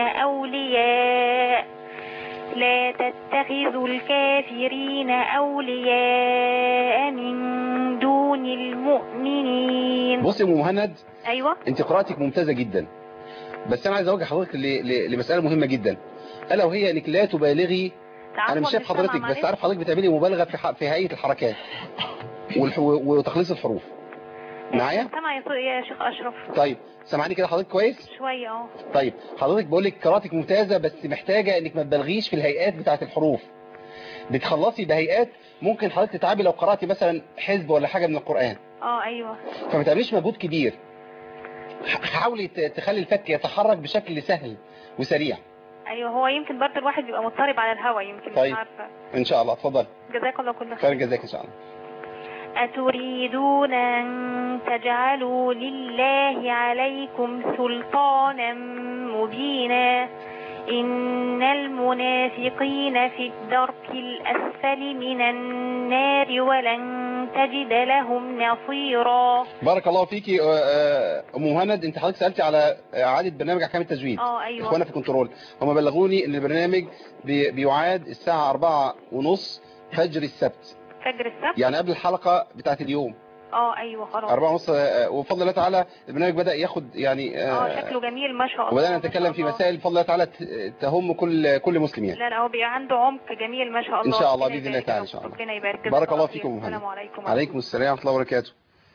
أولياء من دون المؤمنين. بصي يا أم مهند، أيوة أنت قراءتك ممتازة جدا، بس أنا عايز أوجه حضرتك لمسألة مهمة جدا، ألا وهي أنك لا تبالغي. أنا مش شايف حضرتك، بس عارف حضرتك بتعملي مبالغة في هيئة الحركات وتخليص الحروف. معايا؟ سامع يا شيخ أشرف. طيب سامعني كده حضرتك كويس؟ شوية طيب حضرتك بقول لك قراءتك ممتازة، بس محتاجة انك ما تبالغيش في الهيئات بتاعة الحروف. بتخلصي بهيئات ممكن حضرتك تتعبي لو قرأتي مثلا حزب ولا حاجة من القرآن. أيوة. فما تعمليش مجهود كبير. حاولي تخلي الفك يتحرك بشكل سهل وسريع. أيوة، هو يمكن برضه الواحد بيبقى مضطرب على الهوا يمكن. طيب. مش عارفة. إن شاء الله اتفضل. جزاك الله كل خير جزاك إن شاء الله. أتريدون أن تجعلوا لله عليكم سلطانا مبينا إن المنافقين في الدرك الأسفل من النار ولن تجد لهم نصيرا. بارك الله فيكي أم مهند. انت حضرتك سألتي على إعادة برنامج أحكام التجويد. أيوة. إخوانا في كنترول هم بلغوني إن البرنامج بيعاد الساعة 4:30 فجر السبت. يعني قبل الحلقة بتاعت اليوم. ايوه خلاص. 4:30 وبفضل الله تعالى البرنامج بدأ ياخد يعني شكله جميل ما شاء الله. وبدأنا نتكلم في مسائل بفضل الله تعالى تهم كل مسلم يعني. لا هو بيبقى عنده عمق جميل ما شاء الله. ان شاء الله باذن الله تعالى ان شاء الله. ربنا يبارك. بارك الله فيكم. السلام عليكم. وعليكم السلام ورحمه الله وبركاته.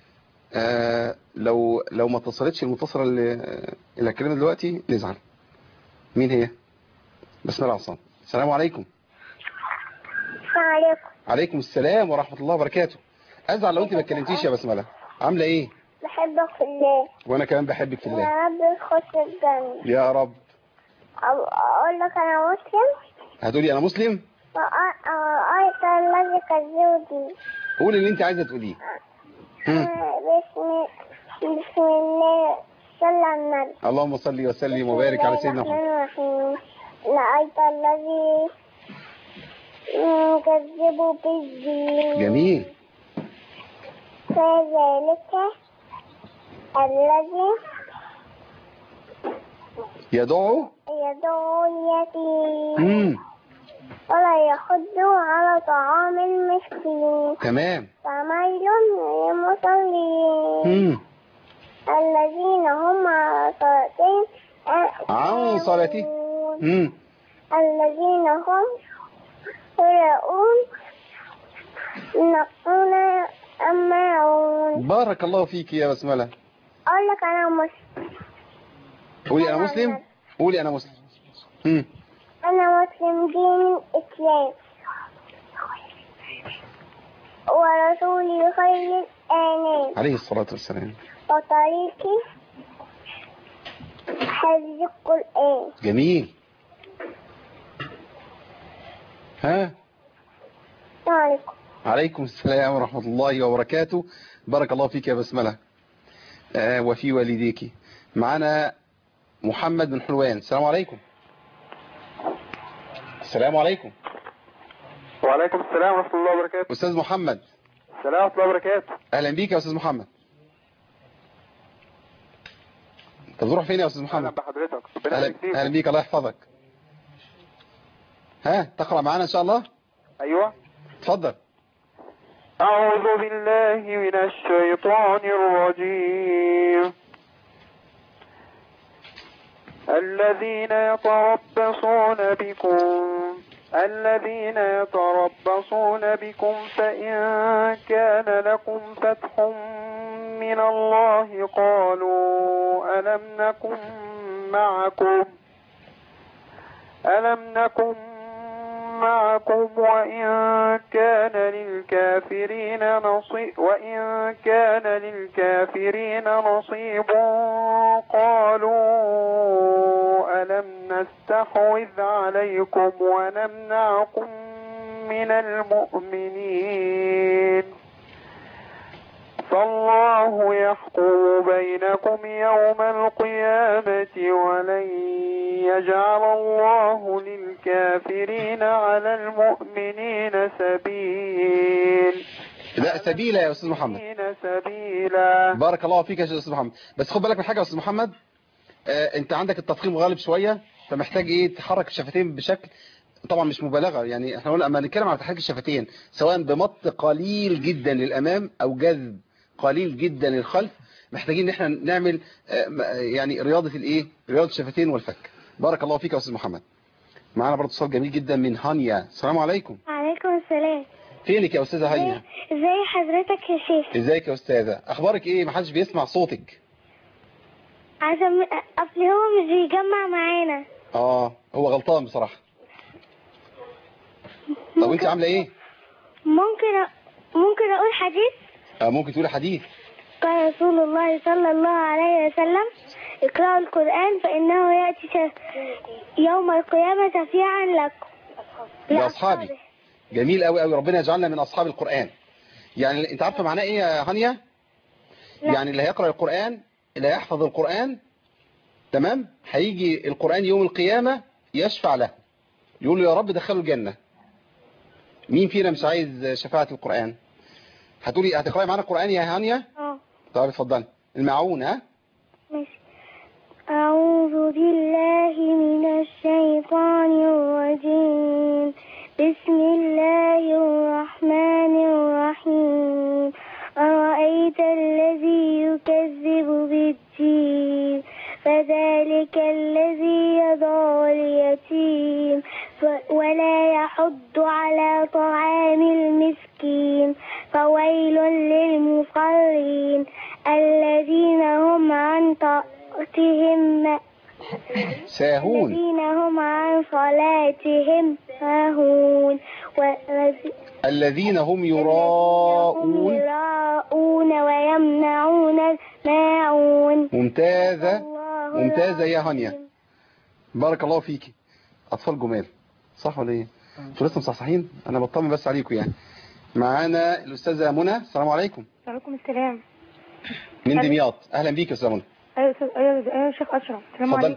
لو ما اتصلتش المتصله اللي هتكلمها دلوقتي نزعل. مين هي؟ بسمة عصام. السلام عليكم. السلام عليكم. عليكم السلام ورحمه الله وبركاته. ازعل لو انت ما اتكلمتيش يا بسمة. عامله ايه؟ بحبك في الله. وانا كمان بحبك في الله. يا رب تخش الجنه. يا رب. اقول لك انا مسلم. هتقولي انا مسلم؟ آية الذي كذبوا. قولي اللي انت عايزه تقوليه. بسم الله صلى على النبي. اللهم صل وسلم وبارك على سيدنا محمد. لآية الذي كذبوا بالدين. جميل. فذلك الذي يدعو اليتيم ولا يحض على طعام المسكين. تمام. فويل للمصلين الذين هم عن صلاتهم الذين هم يراءون يمنعون الماعون. بارك الله فيك يا بسملة. أقول لك أنا مسلم. قولي أنا مسلم. قولي أنا مسلم. أنا مسلم دين الإسلام ورسولي خير الآنام عليه الصلاة والسلام. وطريقي حفظ القرآن. جميل. ها؟ عليكم. عليكم السلام ورحمة الله وبركاته. بارك الله فيك يا بسملة وفي والديك. معنا محمد بن حلوان. السلام عليكم. السلام عليكم. وعليكم السلام ورحمة الله وبركاته. أستاذ محمد. السلام ورحمة الله وبركاته. أهلا بيك يا أستاذ محمد. أنت بتروح فين يا أستاذ محمد؟ أهلا بحضرتك. أهلا بيك، الله يحفظك. ها تقرأ معانا إن شاء الله؟ أيوة اتفضل. أعوذ بالله من الشيطان الرجيم. الذين يتربصون بكم فإن كان لكم فتح من الله قالوا ألم نكن معكم وإن كان للكافرين نصيب قالوا ألم نستحوذ عليكم ونمنعكم من المؤمنين فالله يحكم بينكم يوم القيامة ولن يجعل الله للكافرين على المؤمنين سبيل. لا سبيلا يا أستاذ محمد. سبيلا. بارك الله فيك يا أستاذ محمد. بس خد بالك من حاجة يا أستاذ محمد، أنت عندك التفخيم غالب شوية، فمحتاج إيه تحرك الشفتين بشكل طبعا مش مبالغة. يعني احنا لما نتكلم على تحريك الشفتين سواء بمط قليل جدا للأمام أو جذب قليل جدا للخلف، محتاجين ان احنا نعمل يعني رياضة رياضة الشفتين والفك. بارك الله فيك يا أستاذ محمد. معانا برضه اتصال جميل جدا من هانيا. السلام عليكم. وعليكم السلام. فينك يا أستاذة هانيا؟ ازاي حضرتك يا شيخ؟ ازيك يا أستاذة؟ أخبارك إيه؟ محدش بيسمع صوتك. عشان أصل هو مش بيجمع معانا. هو غلطان بصراحة. طب أنت عاملة إيه؟ ممكن أقول حديث؟ ممكن تقولي حديث. قال رسول الله صلى الله عليه وسلم اقرأوا القرآن فإنه يأتي يوم القيامة شفيعا لكم لأصحابي. جميل قوي قوي، ربنا يجعلنا من أصحاب القرآن. يعني أنت عارفة معناه إيه يا هانيا؟ يعني اللي هيقرأ القرآن، اللي هيحفظ القرآن، تمام، هيجي القرآن يوم القيامة يشفع له، يقول له يا رب دخله الجنة. مين فينا مش عايز شفاعة القرآن؟ هتقرأي معانا القرآن يا هانيا؟ طب اتفضلي. المعون. ماشي. أعوذ بالله من الشيطان الرجيم. بسم الله الرحمن الرحيم. أرأيت الذي يكذب بالدين فذلك الذي يدعو اليتيم ولا يحض على طعام المسكين فويل للمصلين الذين هم عن صلاتهم ساهون الذين هم عن صلاتهم ساهون الذين هم يراءون ويمنعون الماعون. ممتازة يا هانيا، بارك الله فيكي. أطفال جمال صح ولا ايه؟ انتوا لسه مصحصحين؟ أنا بطمن بس عليكم يعني. معانا الأستاذة منى. السلام عليكم. وعليكم السلام. من دمياط. أهلا بيك يا أستاذة منى. أيوة شيخ أشرف. السلام عليكم.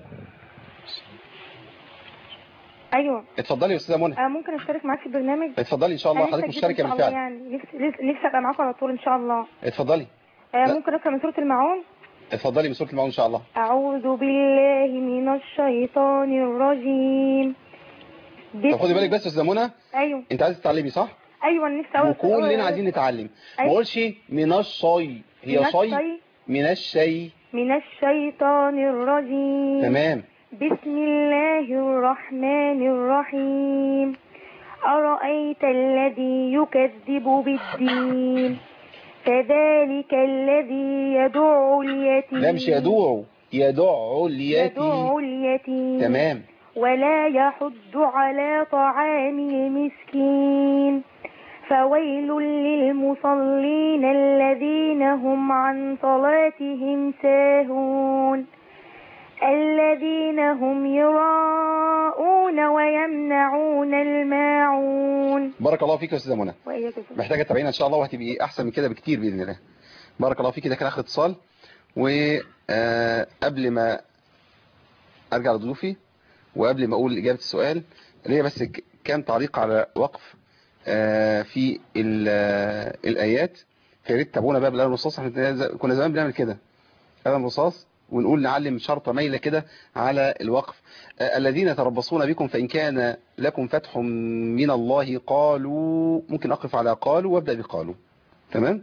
ايوه اتفضلي يا استاذه منى. ممكن اشترك معاك في البرنامج؟ اتفضلي ان شاء الله، حضرتك مشتركه بالفعل. يعني نفسي ابقى معاكم على طول ان شاء الله. اتفضلي. ممكن اقرا من سوره المعون؟ اتفضلي من سوره المعون ان شاء الله. اعوذ بالله من الشيطان الرجيم. طب خدي بالك بس يا استاذه منى. ايوه انت عايزه تتعلمي صح؟ ايوه نفسي اقول. وكلنا عايزين نتعلم. ما اقولش من الشي، هي شي من الشي من الشيطان الرجيم. تمام. بسم الله الرحمن الرحيم. أرأيت الذي يكذب بالدين فذلك الذي يدع اليتيم. لا مش يدع اليتيم. تمام. ولا يحض على طعام المسكين فويل للمصلين الذين هم عن صلاتهم ساهون الذين هم يراءون ويمنعون الماعون. بارك الله فيك يا استاذه منى. وإياك. محتاجه تتابعينا ان شاء الله وهتبقي احسن من كده بكتير باذن الله. بارك الله فيك. ده كان اخر اتصال. وقبل ما ارجع لضيوفي وقبل ما اقول اجابه السؤال ليا بس كام تعليق على وقف في الايات. فيا ريت تتابعونا بقى بالقلم الرصاص. احنا كنا زمان بنعمل كده قلم رصاص ونقول نعلم شرطه مايله كده على الوقف. الذين يتربصون بكم فإن كان لكم فتح من الله قالوا. ممكن أقف على قالوا وابدأ بقالوا. تمام.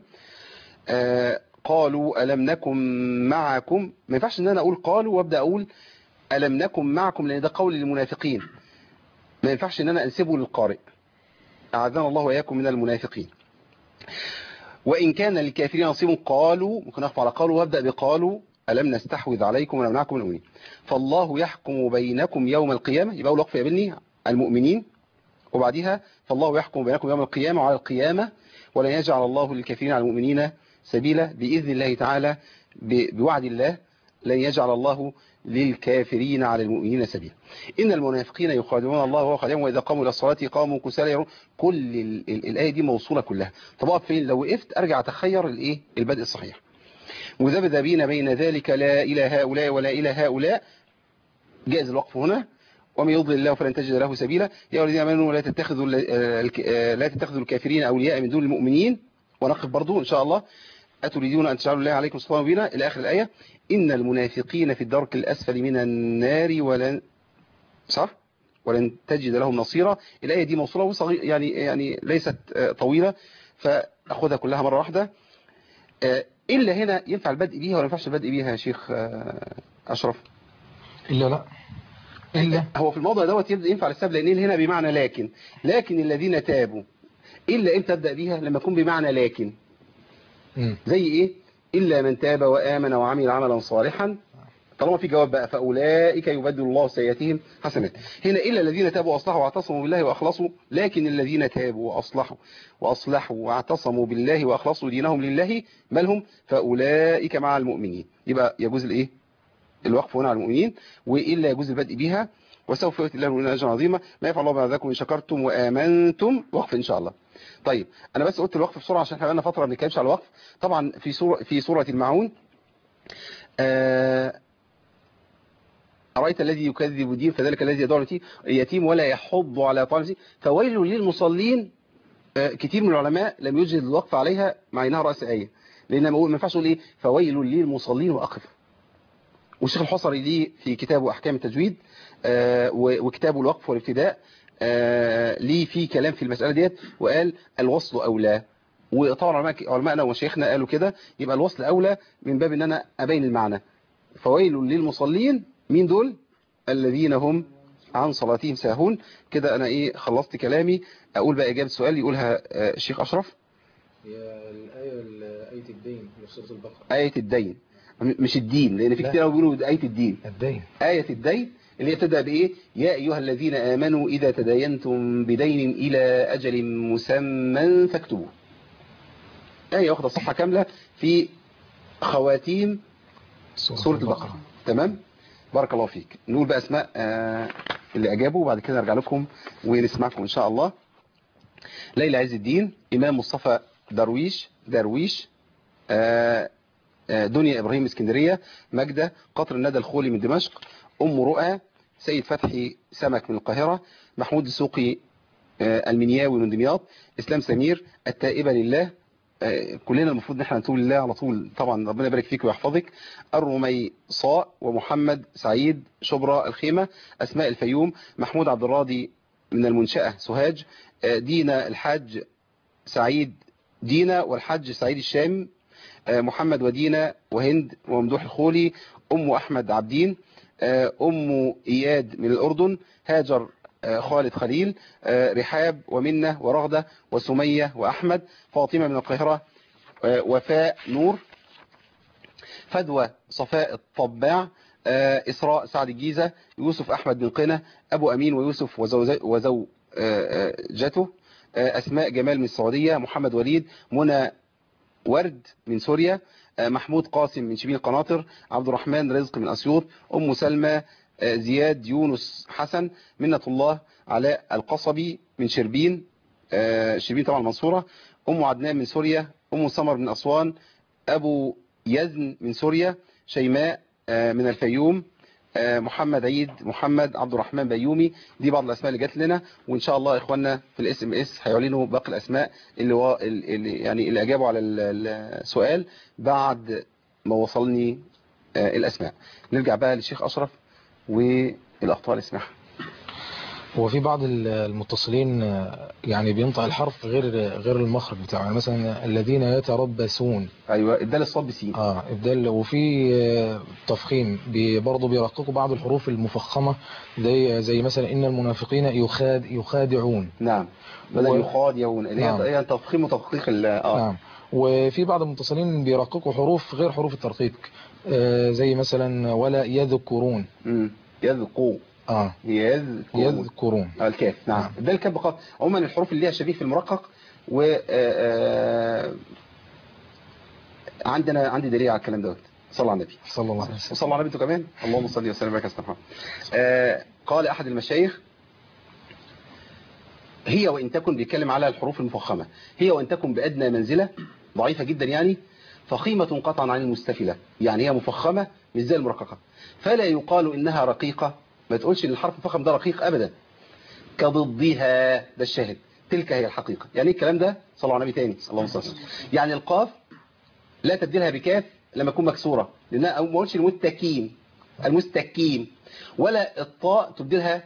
قالوا ألم نكن معكم. ما ينفعش ان انا اقول قالوا وابدأ اقول ألم نكن معكم لان ده قول للمنافقين. ما ينفعش ان انا انسبه للقارئ. أعاذنا الله وإياكم من المنافقين. وإن كان للكافرين نصيب قالوا. ممكن أقف على قالوا وابدأ بقالوا ألم نستحوذ عليكم ونمنعكم من المؤمنين فالله يحكم بينكم يوم القيامة. يبقى أول وقف يقابلني المؤمنين وبعدها فالله يحكم بينكم يوم القيامة وعلى القيامة ولن يجعل الله للكافرين على المؤمنين سبيلا. بإذن الله تعالى بوعد الله لن يجعل الله للكافرين على المؤمنين سبيلا. إن المنافقين يخادعون الله وهو خادعهم وإذا قاموا إلى الصلاة قاموا كسالى. كل الآية دي موصولة كلها. طب أقف فين؟ لو وقفت أرجع أتخير البدء الصحيح. مذبذبين بين ذلك لا إلى هؤلاء ولا إلى هؤلاء. جائز الوقف هنا. ومن يضلل الله فلن تجد له سبيلا. يا أيها الذين آمنوا لا تتخذوا الكافرين أولياء من دون المؤمنين. ونقف برضو إن شاء الله. أتريدون أن تجعلوا الله عليكم سلطانا مبينا إلى آخر الآية. إن المنافقين في الدرك الأسفل من النار ولن تجد لهم نصيرا. الآية دي موصولة يعني ليست طويلة فأخذها كلها مرة واحدة. إلا هنا ينفع البدء بيها ولا ينفعش البدء بيها يا شيخ أشرف؟ إلا لا إلا هو في الموضوع دوت ينفع للسبب لأن هنا بمعنى لكن الذين تابوا. إلا إمتى تبدأ بيها؟ لما يكون بمعنى لكن. زي إيه؟ إلا من تاب وآمن وعمل عملا صالحا. طالما في جواب بقى فأولئك يبدل الله سيئاتهم حسنات. هنا إلا الذين تابوا وأصلحوا واعتصموا بالله وأخلصوا. لكن الذين تابوا وأصلحوا واعتصموا بالله وأخلصوا دينهم لله ما لهم فأولئك مع المؤمنين. يبقى يجوز الوقف هنا على المؤمنين. وإلا يجوز البدء بها. وسوف يؤتي الله المؤمنين أجرا عظيما ما يفعل الله بعد ذلك إن شكرتم وآمنتم. وقف إن شاء الله. طيب أنا بس قلت الوقف بسرعة عشان احنا بقالنا فترة ما بنتكلمش على الوقف. طبعا في سورة المعون أرأيت الذي يكذب الدين فذلك الذي يدعو اليتيم ولا يحض على طعام المسكين فويل للمصلين. كتير من العلماء لم يجد الوقف عليها مع انها رأس آية لأن ما ينفعش اقول فويل للمصلين وأقف. والشيخ الحصري ليه في كتابه أحكام التجويد وكتابه الوقف والابتداء ليه في كلام في المسألة ديت وقال الوصل أولى. وطبعا علماءنا وشيخنا قالوا كده. يبقى الوصل أولى من باب ان انا أبين المعنى. فويل للمصلين مين دول؟ الذين هم عن صلاتهم ساهون. كده انا خلصت كلامي. اقول بقى اجابه السؤال يقولها الشيخ اشرف. هي آية الدين في سورة البقرة. آية الدين مش الدين لان في كتير بيقولوا آية الدين. آية الدين اللي هي بتبدا بايه؟ يا ايها الذين امنوا اذا تداينتم بدين الى اجل مسمى فاكتبوه. آية واخده صفحه كامله في خواتيم سورة البقرة. تمام. بارك الله فيك. نقول بقى اسماء اللي اجابوا وبعد كده نرجع لكم ونسمعكم ان شاء الله. ليلى عز الدين. امام مصطفى درويش دنيا ابراهيم اسكندريه. ماجده قطر الندى الخولي من دمشق. ام رؤى. سيد فتحي سمك من القاهره. محمود السوقي المنياوي من دمياط. اسلام سمير التائبه لله. كلنا المفروض ان احنا نتوب لله على طول طبعا. ربنا يبارك فيك ويحفظك. الرميصاء ومحمد سعيد شبرا الخيمة. أسماء الفيوم. محمود عبد الراضي من المنشأة سوهاج. دينا الحاج سعيد دينا والحاج سعيد الشام. محمد ودينا وهند وممدوح الخولي. أم أحمد عبدين. أم إياد من الأردن. هاجر خالد خليل. رحاب ومنة ورغدة وسمية وأحمد. فاطمة من القاهرة. وفاء نور. فدوى صفاء الطباع. إسراء سعد الجيزة. يوسف أحمد بن قنة. أبو أمين ويوسف وزوجته. أسماء جمال من السعودية. محمد وليد. منى ورد من سوريا. محمود قاسم من شبين القناطر، عبد الرحمن رزق من أسيوط، أم سلمى زياد يونس حسن، منة الله علاء القصبي من شربين، شربين طبعا المنصورة، أم عدنان من سوريا، أم سمر من أسوان، أبو يزن من سوريا، شيماء من الفيوم، محمد عيد، محمد عبد الرحمن بيومي. دي بعض الأسماء اللي جات لنا، وإن شاء الله إخواننا في الاس ام اس هيعلنوا باقي الأسماء اللي أجابوا على السؤال بعد ما وصلني الأسماء. نرجع بقى للشيخ أشرف والأخطاء اللي سمعها. هو في بعض المتصلين يعني بينطق الحرف غير المخرج بتاعه، يعني مثلا الذين يتربصون. ايوه ابدال الصاد بسين. ابدال. وفي تفخيم برضه بيرققوا بعض الحروف المفخمه، زي مثلا ان المنافقين يخادعون. نعم. بدل يخادعون اللي هي تفخيم وتدقيق نعم. وفي بعض المتصلين بيرققوا حروف غير حروف الترقيق، زي مثلا ولا يذكرون. يذكرون. يذكرون الكاف. نعم. ده الكاف بقى عموما الحروف اللي ليها شبيه في المرقق. و عندي دليل على الكلام دوت. صلى على النبي صلى الله عليه وسلم. وصلى على النبي كمان. اللهم صل وسلم وبارك على محمد. قال احد المشايخ هي وان تكن بيتكلم على الحروف المفخمه، هي وان تكن بادنى منزله ضعيفه جدا يعني، فخيمه قطعا عن المستفله، يعني هي مفخمه مش زي المرققه، فلا يقال انها رقيقه. ما تقولش ان الحرف الفخم ده رقيق ابدا. كضدها ده الشاهد، تلك هي الحقيقه. يعني ايه الكلام ده؟ صلوا على النبي تاني اللهم صل وسلم. يعني القاف لا تبدلها بكاف لما تكون مكسوره، لانها ما قلتش المستكين، ولا الطاء تبدلها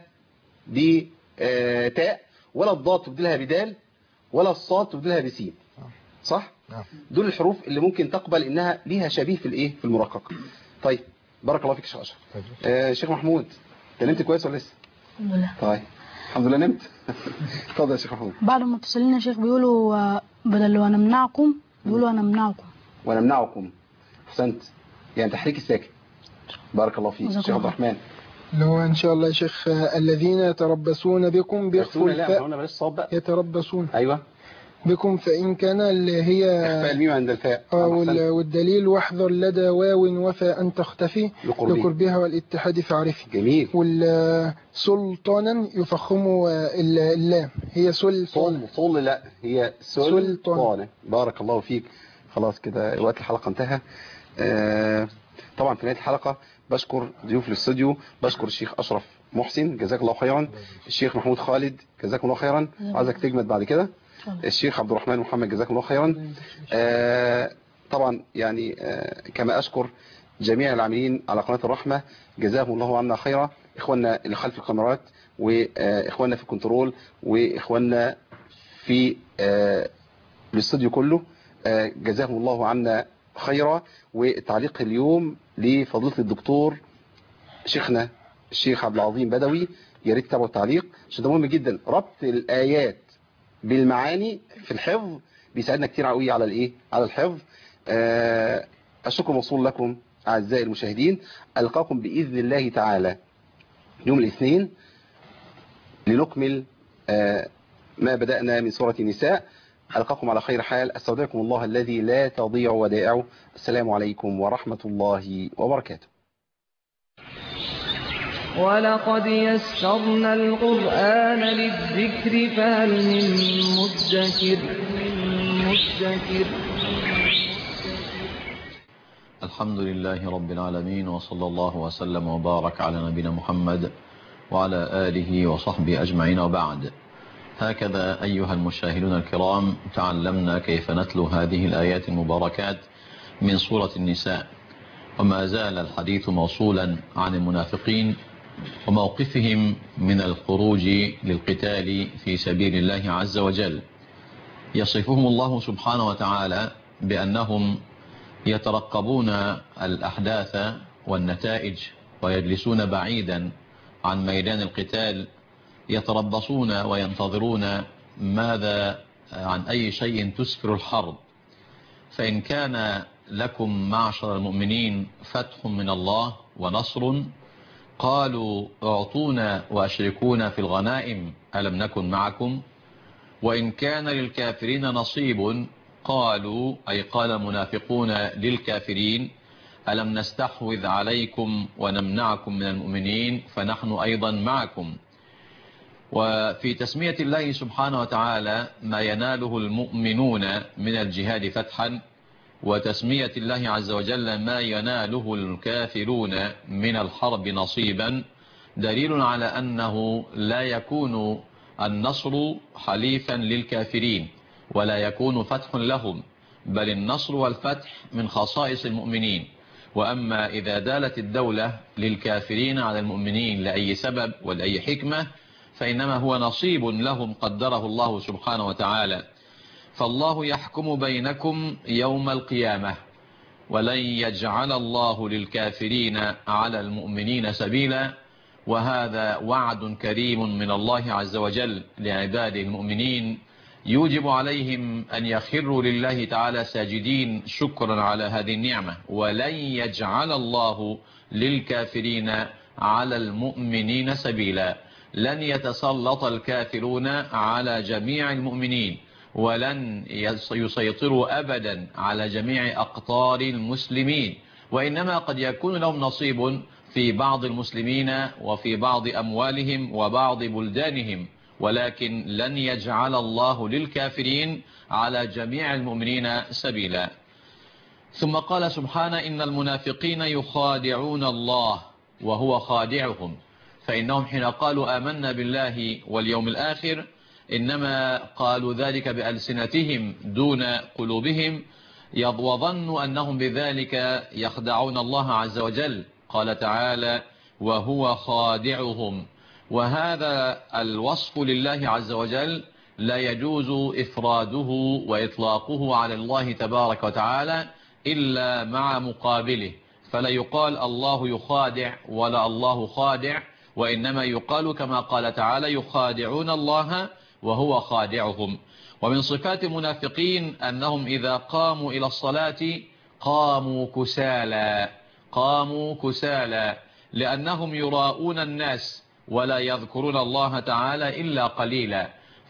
بتاء، ولا الضاد تبدلها بدال، ولا الصاد تبدلها بسين. صح؟ دول الحروف اللي ممكن تقبل انها ليها شبيه في الايه في المرقق. طيب بارك الله فيك يا شيخ اشرف. شيخ محمود انت نمت كويس ولا لسه؟ الحمد لله. طيب الحمد لله نمت. اتفضل يا شيخ محمود. بعد ما اتصلنا يا شيخ بيقولوا بدل ونمنعكم بيقولوا ونمنعكم. ونمنعكم. احسنت، يعني تحريك الساكن. بارك الله فيك. شيخ عبد الرحمن. لو ان شاء الله يا شيخ الذين يتربصون بكم بيخفوا الفاء. يتربصون. ايوه. بكم فإن كان اللي هي اخفاء الميم عند الفاء. والدليل واحذر لدى واو وفاء أن تختفي لقربها والاتحاد فاعرفي. جميل. والسلطانا يفخم اللام، هي سلطان. صل لا هي سلطان. بارك الله فيك. خلاص كده وقت الحلقة انتهى. طبعا في نهاية الحلقة بشكر ضيوف الاستوديو، بشكر الشيخ أشرف محسن جزاك الله خيرا، الشيخ محمود خالد جزاكم الله خيرا، عايزك تجمد بعد كده، الشيخ عبد الرحمن محمد جزاكم الله خيرا. طبعا يعني كما أشكر جميع العاملين على قناة الرحمة جزاهم الله عنا خيرا، إخواننا اللي خلف الكاميرات، وإخواننا في الكنترول، وإخواننا في الاستوديو كله جزاهم الله عنا خيرا. والتعليق اليوم لفضيلة الدكتور شيخنا الشيخ عبد العظيم بدوي، يا ريت تتابعوا التعليق عشان ده مهم جدا. ربط الآيات بالمعاني في الحفظ بيساعدنا كتير قوي على الايه على الحفظ. الشكر موصول لكم اعزائي المشاهدين، القاكم باذن الله تعالى يوم الاثنين لنكمل ما بدأنا من سورة النساء. ألقاكم على خير حال، استودعكم الله الذي لا تضيع ودائعه. السلام عليكم ورحمة الله وبركاته. ولقد يسرنا القرآن للذكر فهل من مدكر. الحمد لله رب العالمين، وصلى الله وسلم وبارك على نبينا محمد وعلى آله وصحبه أجمعين، وبعد. هكذا أيها المشاهدون الكرام تعلمنا كيف نتلو هذه الآيات المباركات من سورة النساء، وما زال الحديث موصولا عن المنافقين وموقفهم من الخروج للقتال في سبيل الله عز وجل. يصفهم الله سبحانه وتعالى بأنهم يترقبون الأحداث والنتائج ويجلسون بعيدا عن ميدان القتال، يتربصون وينتظرون ماذا عن أي شيء تسفر الحرب. فإن كان لكم معشر المؤمنين فتح من الله ونصر قالوا اعطونا واشركونا في الغنائم ألم نكن معكم، وإن كان للكافرين نصيب قالوا أي قال المنافقون للكافرين ألم نستحوذ عليكم ونمنعكم من المؤمنين فنحن أيضا معكم. وفي تسمية الله سبحانه وتعالى ما يناله المؤمنون من الجهاد فتحا، وتسمية الله عز وجل ما يناله الكافرون من الحرب نصيبا، دليل على أنه لا يكون النصر حليفا للكافرين ولا يكون فتح لهم، بل النصر والفتح من خصائص المؤمنين. وأما إذا دالت الدولة للكافرين على المؤمنين لأي سبب ولأي حكمة فإنما هو نصيب لهم قدره الله سبحانه وتعالى. فالله يحكم بينكم يوم القيامة ولن يجعل الله للكافرين على المؤمنين سبيلا. وهذا وعد كريم من الله عز وجل لعباده المؤمنين، يوجب عليهم أن يخروا لله تعالى ساجدين شكرا على هذه النعمة. ولن يجعل الله للكافرين على المؤمنين سبيلا، لن يتسلط الكافرون على جميع المؤمنين، ولن يسيطروا أبدا على جميع أقطار المسلمين، وإنما قد يكون لهم نصيب في بعض المسلمين وفي بعض أموالهم وبعض بلدانهم، ولكن لن يجعل الله للكافرين على جميع المؤمنين سبيلا. ثم قال سبحانه إن المنافقين يخادعون الله وهو خادعهم، فإنهم حين قالوا آمنا بالله واليوم الآخر إنما قالوا ذلك بألسنتهم دون قلوبهم، وظنوا أنهم بذلك يخدعون الله عز وجل. قال تعالى وهو خادعهم، وهذا الوصف لله عز وجل لا يجوز إفراده وإطلاقه على الله تبارك وتعالى إلا مع مقابله، فلا يقال الله يخادع ولا الله خادع، وإنما يقال كما قال تعالى يخادعون الله وهو خادعهم. ومن صفات المنافقين أنهم إذا قاموا إلى الصلاة قاموا كسالى لأنهم يراؤون الناس ولا يذكرون الله تعالى إلا قليلا.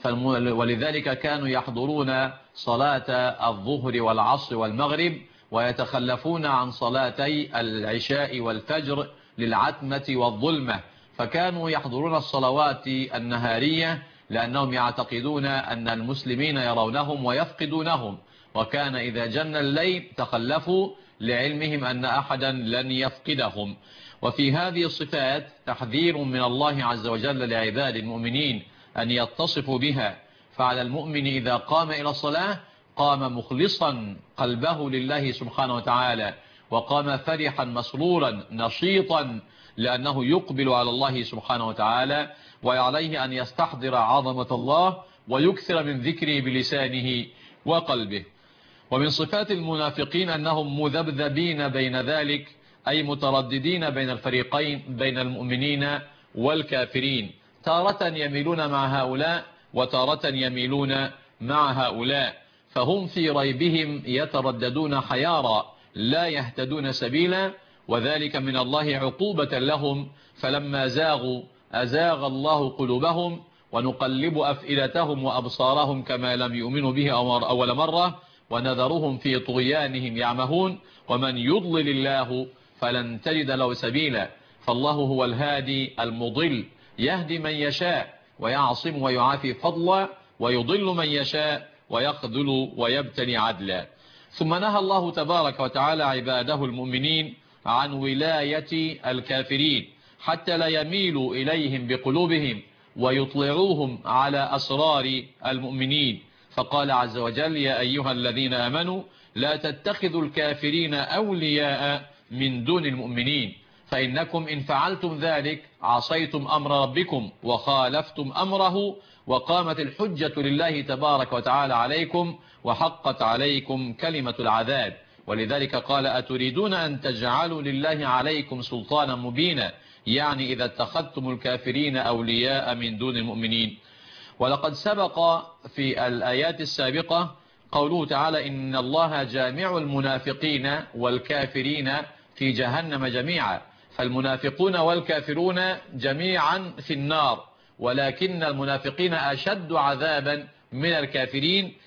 ولذلك كانوا يحضرون صلاة الظهر والعصر والمغرب ويتخلفون عن صلاتي العشاء والفجر للعتمة والظلمة، فكانوا يحضرون الصلوات النهارية لأنهم يعتقدون أن المسلمين يرونهم ويفقدونهم، وكان إذا جن الليل تخلفوا لعلمهم أن أحدا لن يفقدهم. وفي هذه الصفات تحذير من الله عز وجل لعباد المؤمنين أن يتصفوا بها. فعلى المؤمن إذا قام إلى الصلاة قام مخلصا قلبه لله سبحانه وتعالى، وقام فرحا مسرورا نشيطا لأنه يقبل على الله سبحانه وتعالى، وعليه أن يستحضر عظمة الله ويكثر من ذكره بلسانه وقلبه. ومن صفات المنافقين أنهم مذبذبين بين ذلك، أي مترددين بين الفريقين بين المؤمنين والكافرين، تارة يميلون مع هؤلاء وتارة يميلون مع هؤلاء، فهم في ريبهم يترددون حيارى لا يهتدون سبيلا، وذلك من الله عقوبة لهم. فلما زاغوا أزاغ الله قلوبهم ونقلب أفئدتهم وأبصارهم كما لم يؤمنوا به أول مرة ونذرهم في طغيانهم يعمهون. ومن يضلل الله فلن تجد له سبيلا. فالله هو الهادي المضل، يهدي من يشاء ويعصم ويعافي فضلا، ويضل من يشاء ويخذل ويبتلي عدلا. ثم نهى الله تبارك وتعالى عباده المؤمنين عن ولاية الكافرين حتى لا يميلوا إليهم بقلوبهم ويطلعوهم على أسرار المؤمنين. فقال عز وجل يا أيها الذين آمنوا لا تتخذوا الكافرين أولياء من دون المؤمنين، فإنكم إن فعلتم ذلك عصيتم أمر ربكم وخالفتم أمره، وقامت الحجة لله تبارك وتعالى عليكم وحقت عليكم كلمة العذاب. ولذلك قال أتريدون أن تجعلوا لله عليكم سلطانا مبينا، يعني إذا اتخذتم الكافرين أولياء من دون المؤمنين. ولقد سبق في الآيات السابقة قوله تعالى إن الله جامع المنافقين والكافرين في جهنم جميعا، فالمنافقون والكافرون جميعا في النار، ولكن المنافقين أشد عذابا من الكافرين،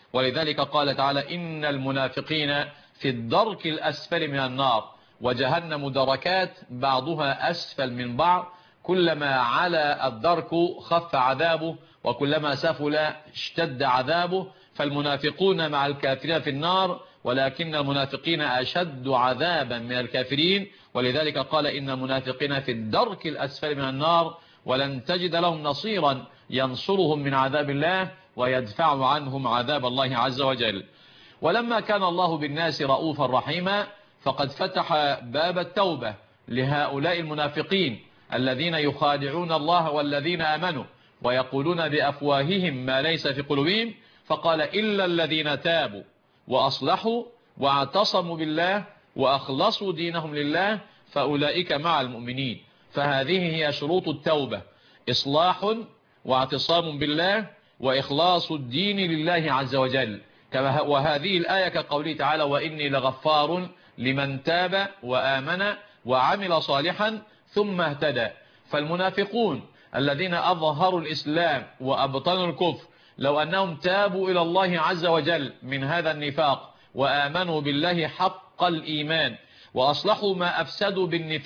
ولذلك قال تعالى إن المنافقين في الدرك الأسفل من النار، وجهنم دركات بعضها أسفل من بعض، كلما على الدرك خف عذابه وكلما سفل اشتد عذابه. فالمنافقون مع الكافرين في النار، ولكن المنافقين أشد عذابا من الكافرين، ولذلك قال إن المنافقين في الدرك الأسفل من النار ولن تجد لهم نصيرا ينصرهم من عذاب الله ويدفع عنهم عذاب الله عز وجل. ولما كان الله بالناس رؤوفا رحيما فقد فتح باب التوبة لهؤلاء المنافقين الذين يخادعون الله والذين آمنوا ويقولون بأفواههم ما ليس في قلوبهم، فقال إلا الذين تابوا وأصلحوا واعتصموا بالله وأخلصوا دينهم لله فأولئك مع المؤمنين. فهذه هي شروط التوبة: إصلاح واعتصام بالله وإخلاص الدين لله عز وجل. وهذه الآية كقوله تعالى وإني لغفار لمن تاب وآمن وعمل صالحا ثم اهتدى. فالمنافقون الذين أظهروا الإسلام وأبطنوا الكفر لو أنهم تابوا إلى الله عز وجل من هذا النفاق وآمنوا بالله حق الإيمان وأصلحوا ما أفسدوا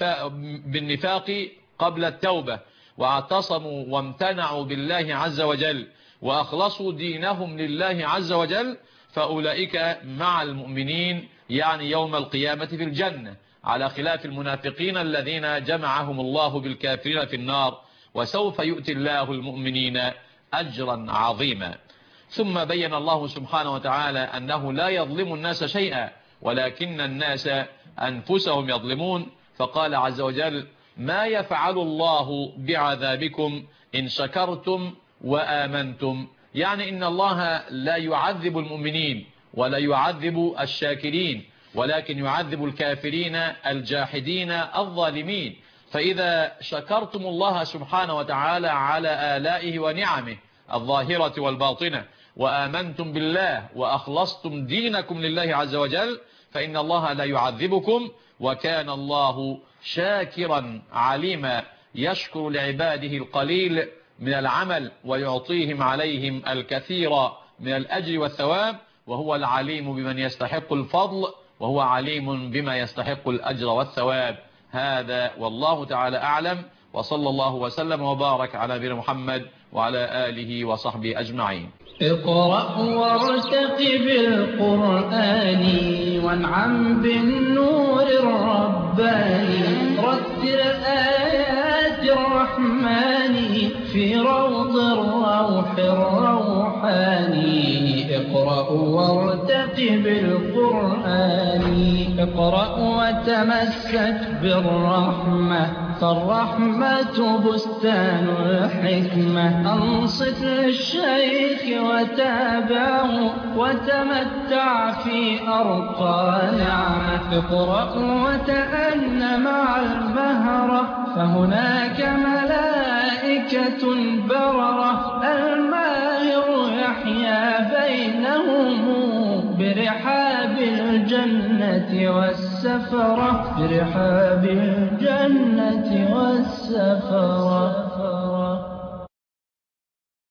بالنفاق قبل التوبة واعتصموا وامتنعوا بالله عز وجل وأخلصوا دينهم لله عز وجل فأولئك مع المؤمنين، يعني يوم القيامة في الجنة، على خلاف المنافقين الذين جمعهم الله بالكافرين في النار، وسوف يؤتي الله المؤمنين أجرا عظيما. ثم بين الله سبحانه وتعالى أنه لا يظلم الناس شيئا ولكن الناس أنفسهم يظلمون، فقال عز وجل ما يفعل الله بعذابكم إن شكرتم وآمنتم، يعني إن الله لا يعذب المؤمنين ولا يعذب الشاكرين ولكن يعذب الكافرين الجاحدين الظالمين. فإذا شكرتم الله سبحانه وتعالى على آلائه ونعمه الظاهرة والباطنة وآمنتم بالله وأخلصتم دينكم لله عز وجل فإن الله لا يعذبكم وكان الله شاكرا عليما، يشكر لعباده القليل من العمل ويعطيهم عليهم الكثير من الأجر والثواب، وهو العليم بمن يستحق الفضل وهو عليم بما يستحق الأجر والثواب. هذا والله تعالى أعلم، وصلى الله وسلم وبارك على نبينا محمد وعلى آله وصحبه أجمعين. اقرأ وارتقب القرآن وانعم بالنور الرباني، رتل آيات الرحمن في روض الروح الروحاني. اقرأ وارتقب القرآن، اقرأ وتمسك بالرحمة فالرحمة بستان الحكمة. أنصت للشيخ وتابعه وتمتع في أرقى نعمة. اقرأ وتأن مع المهرة فهناك ملائكة بررة. الماهر يحيا بينهم برحاب الجنة والسفرة، برحاب الجنة والسفرة.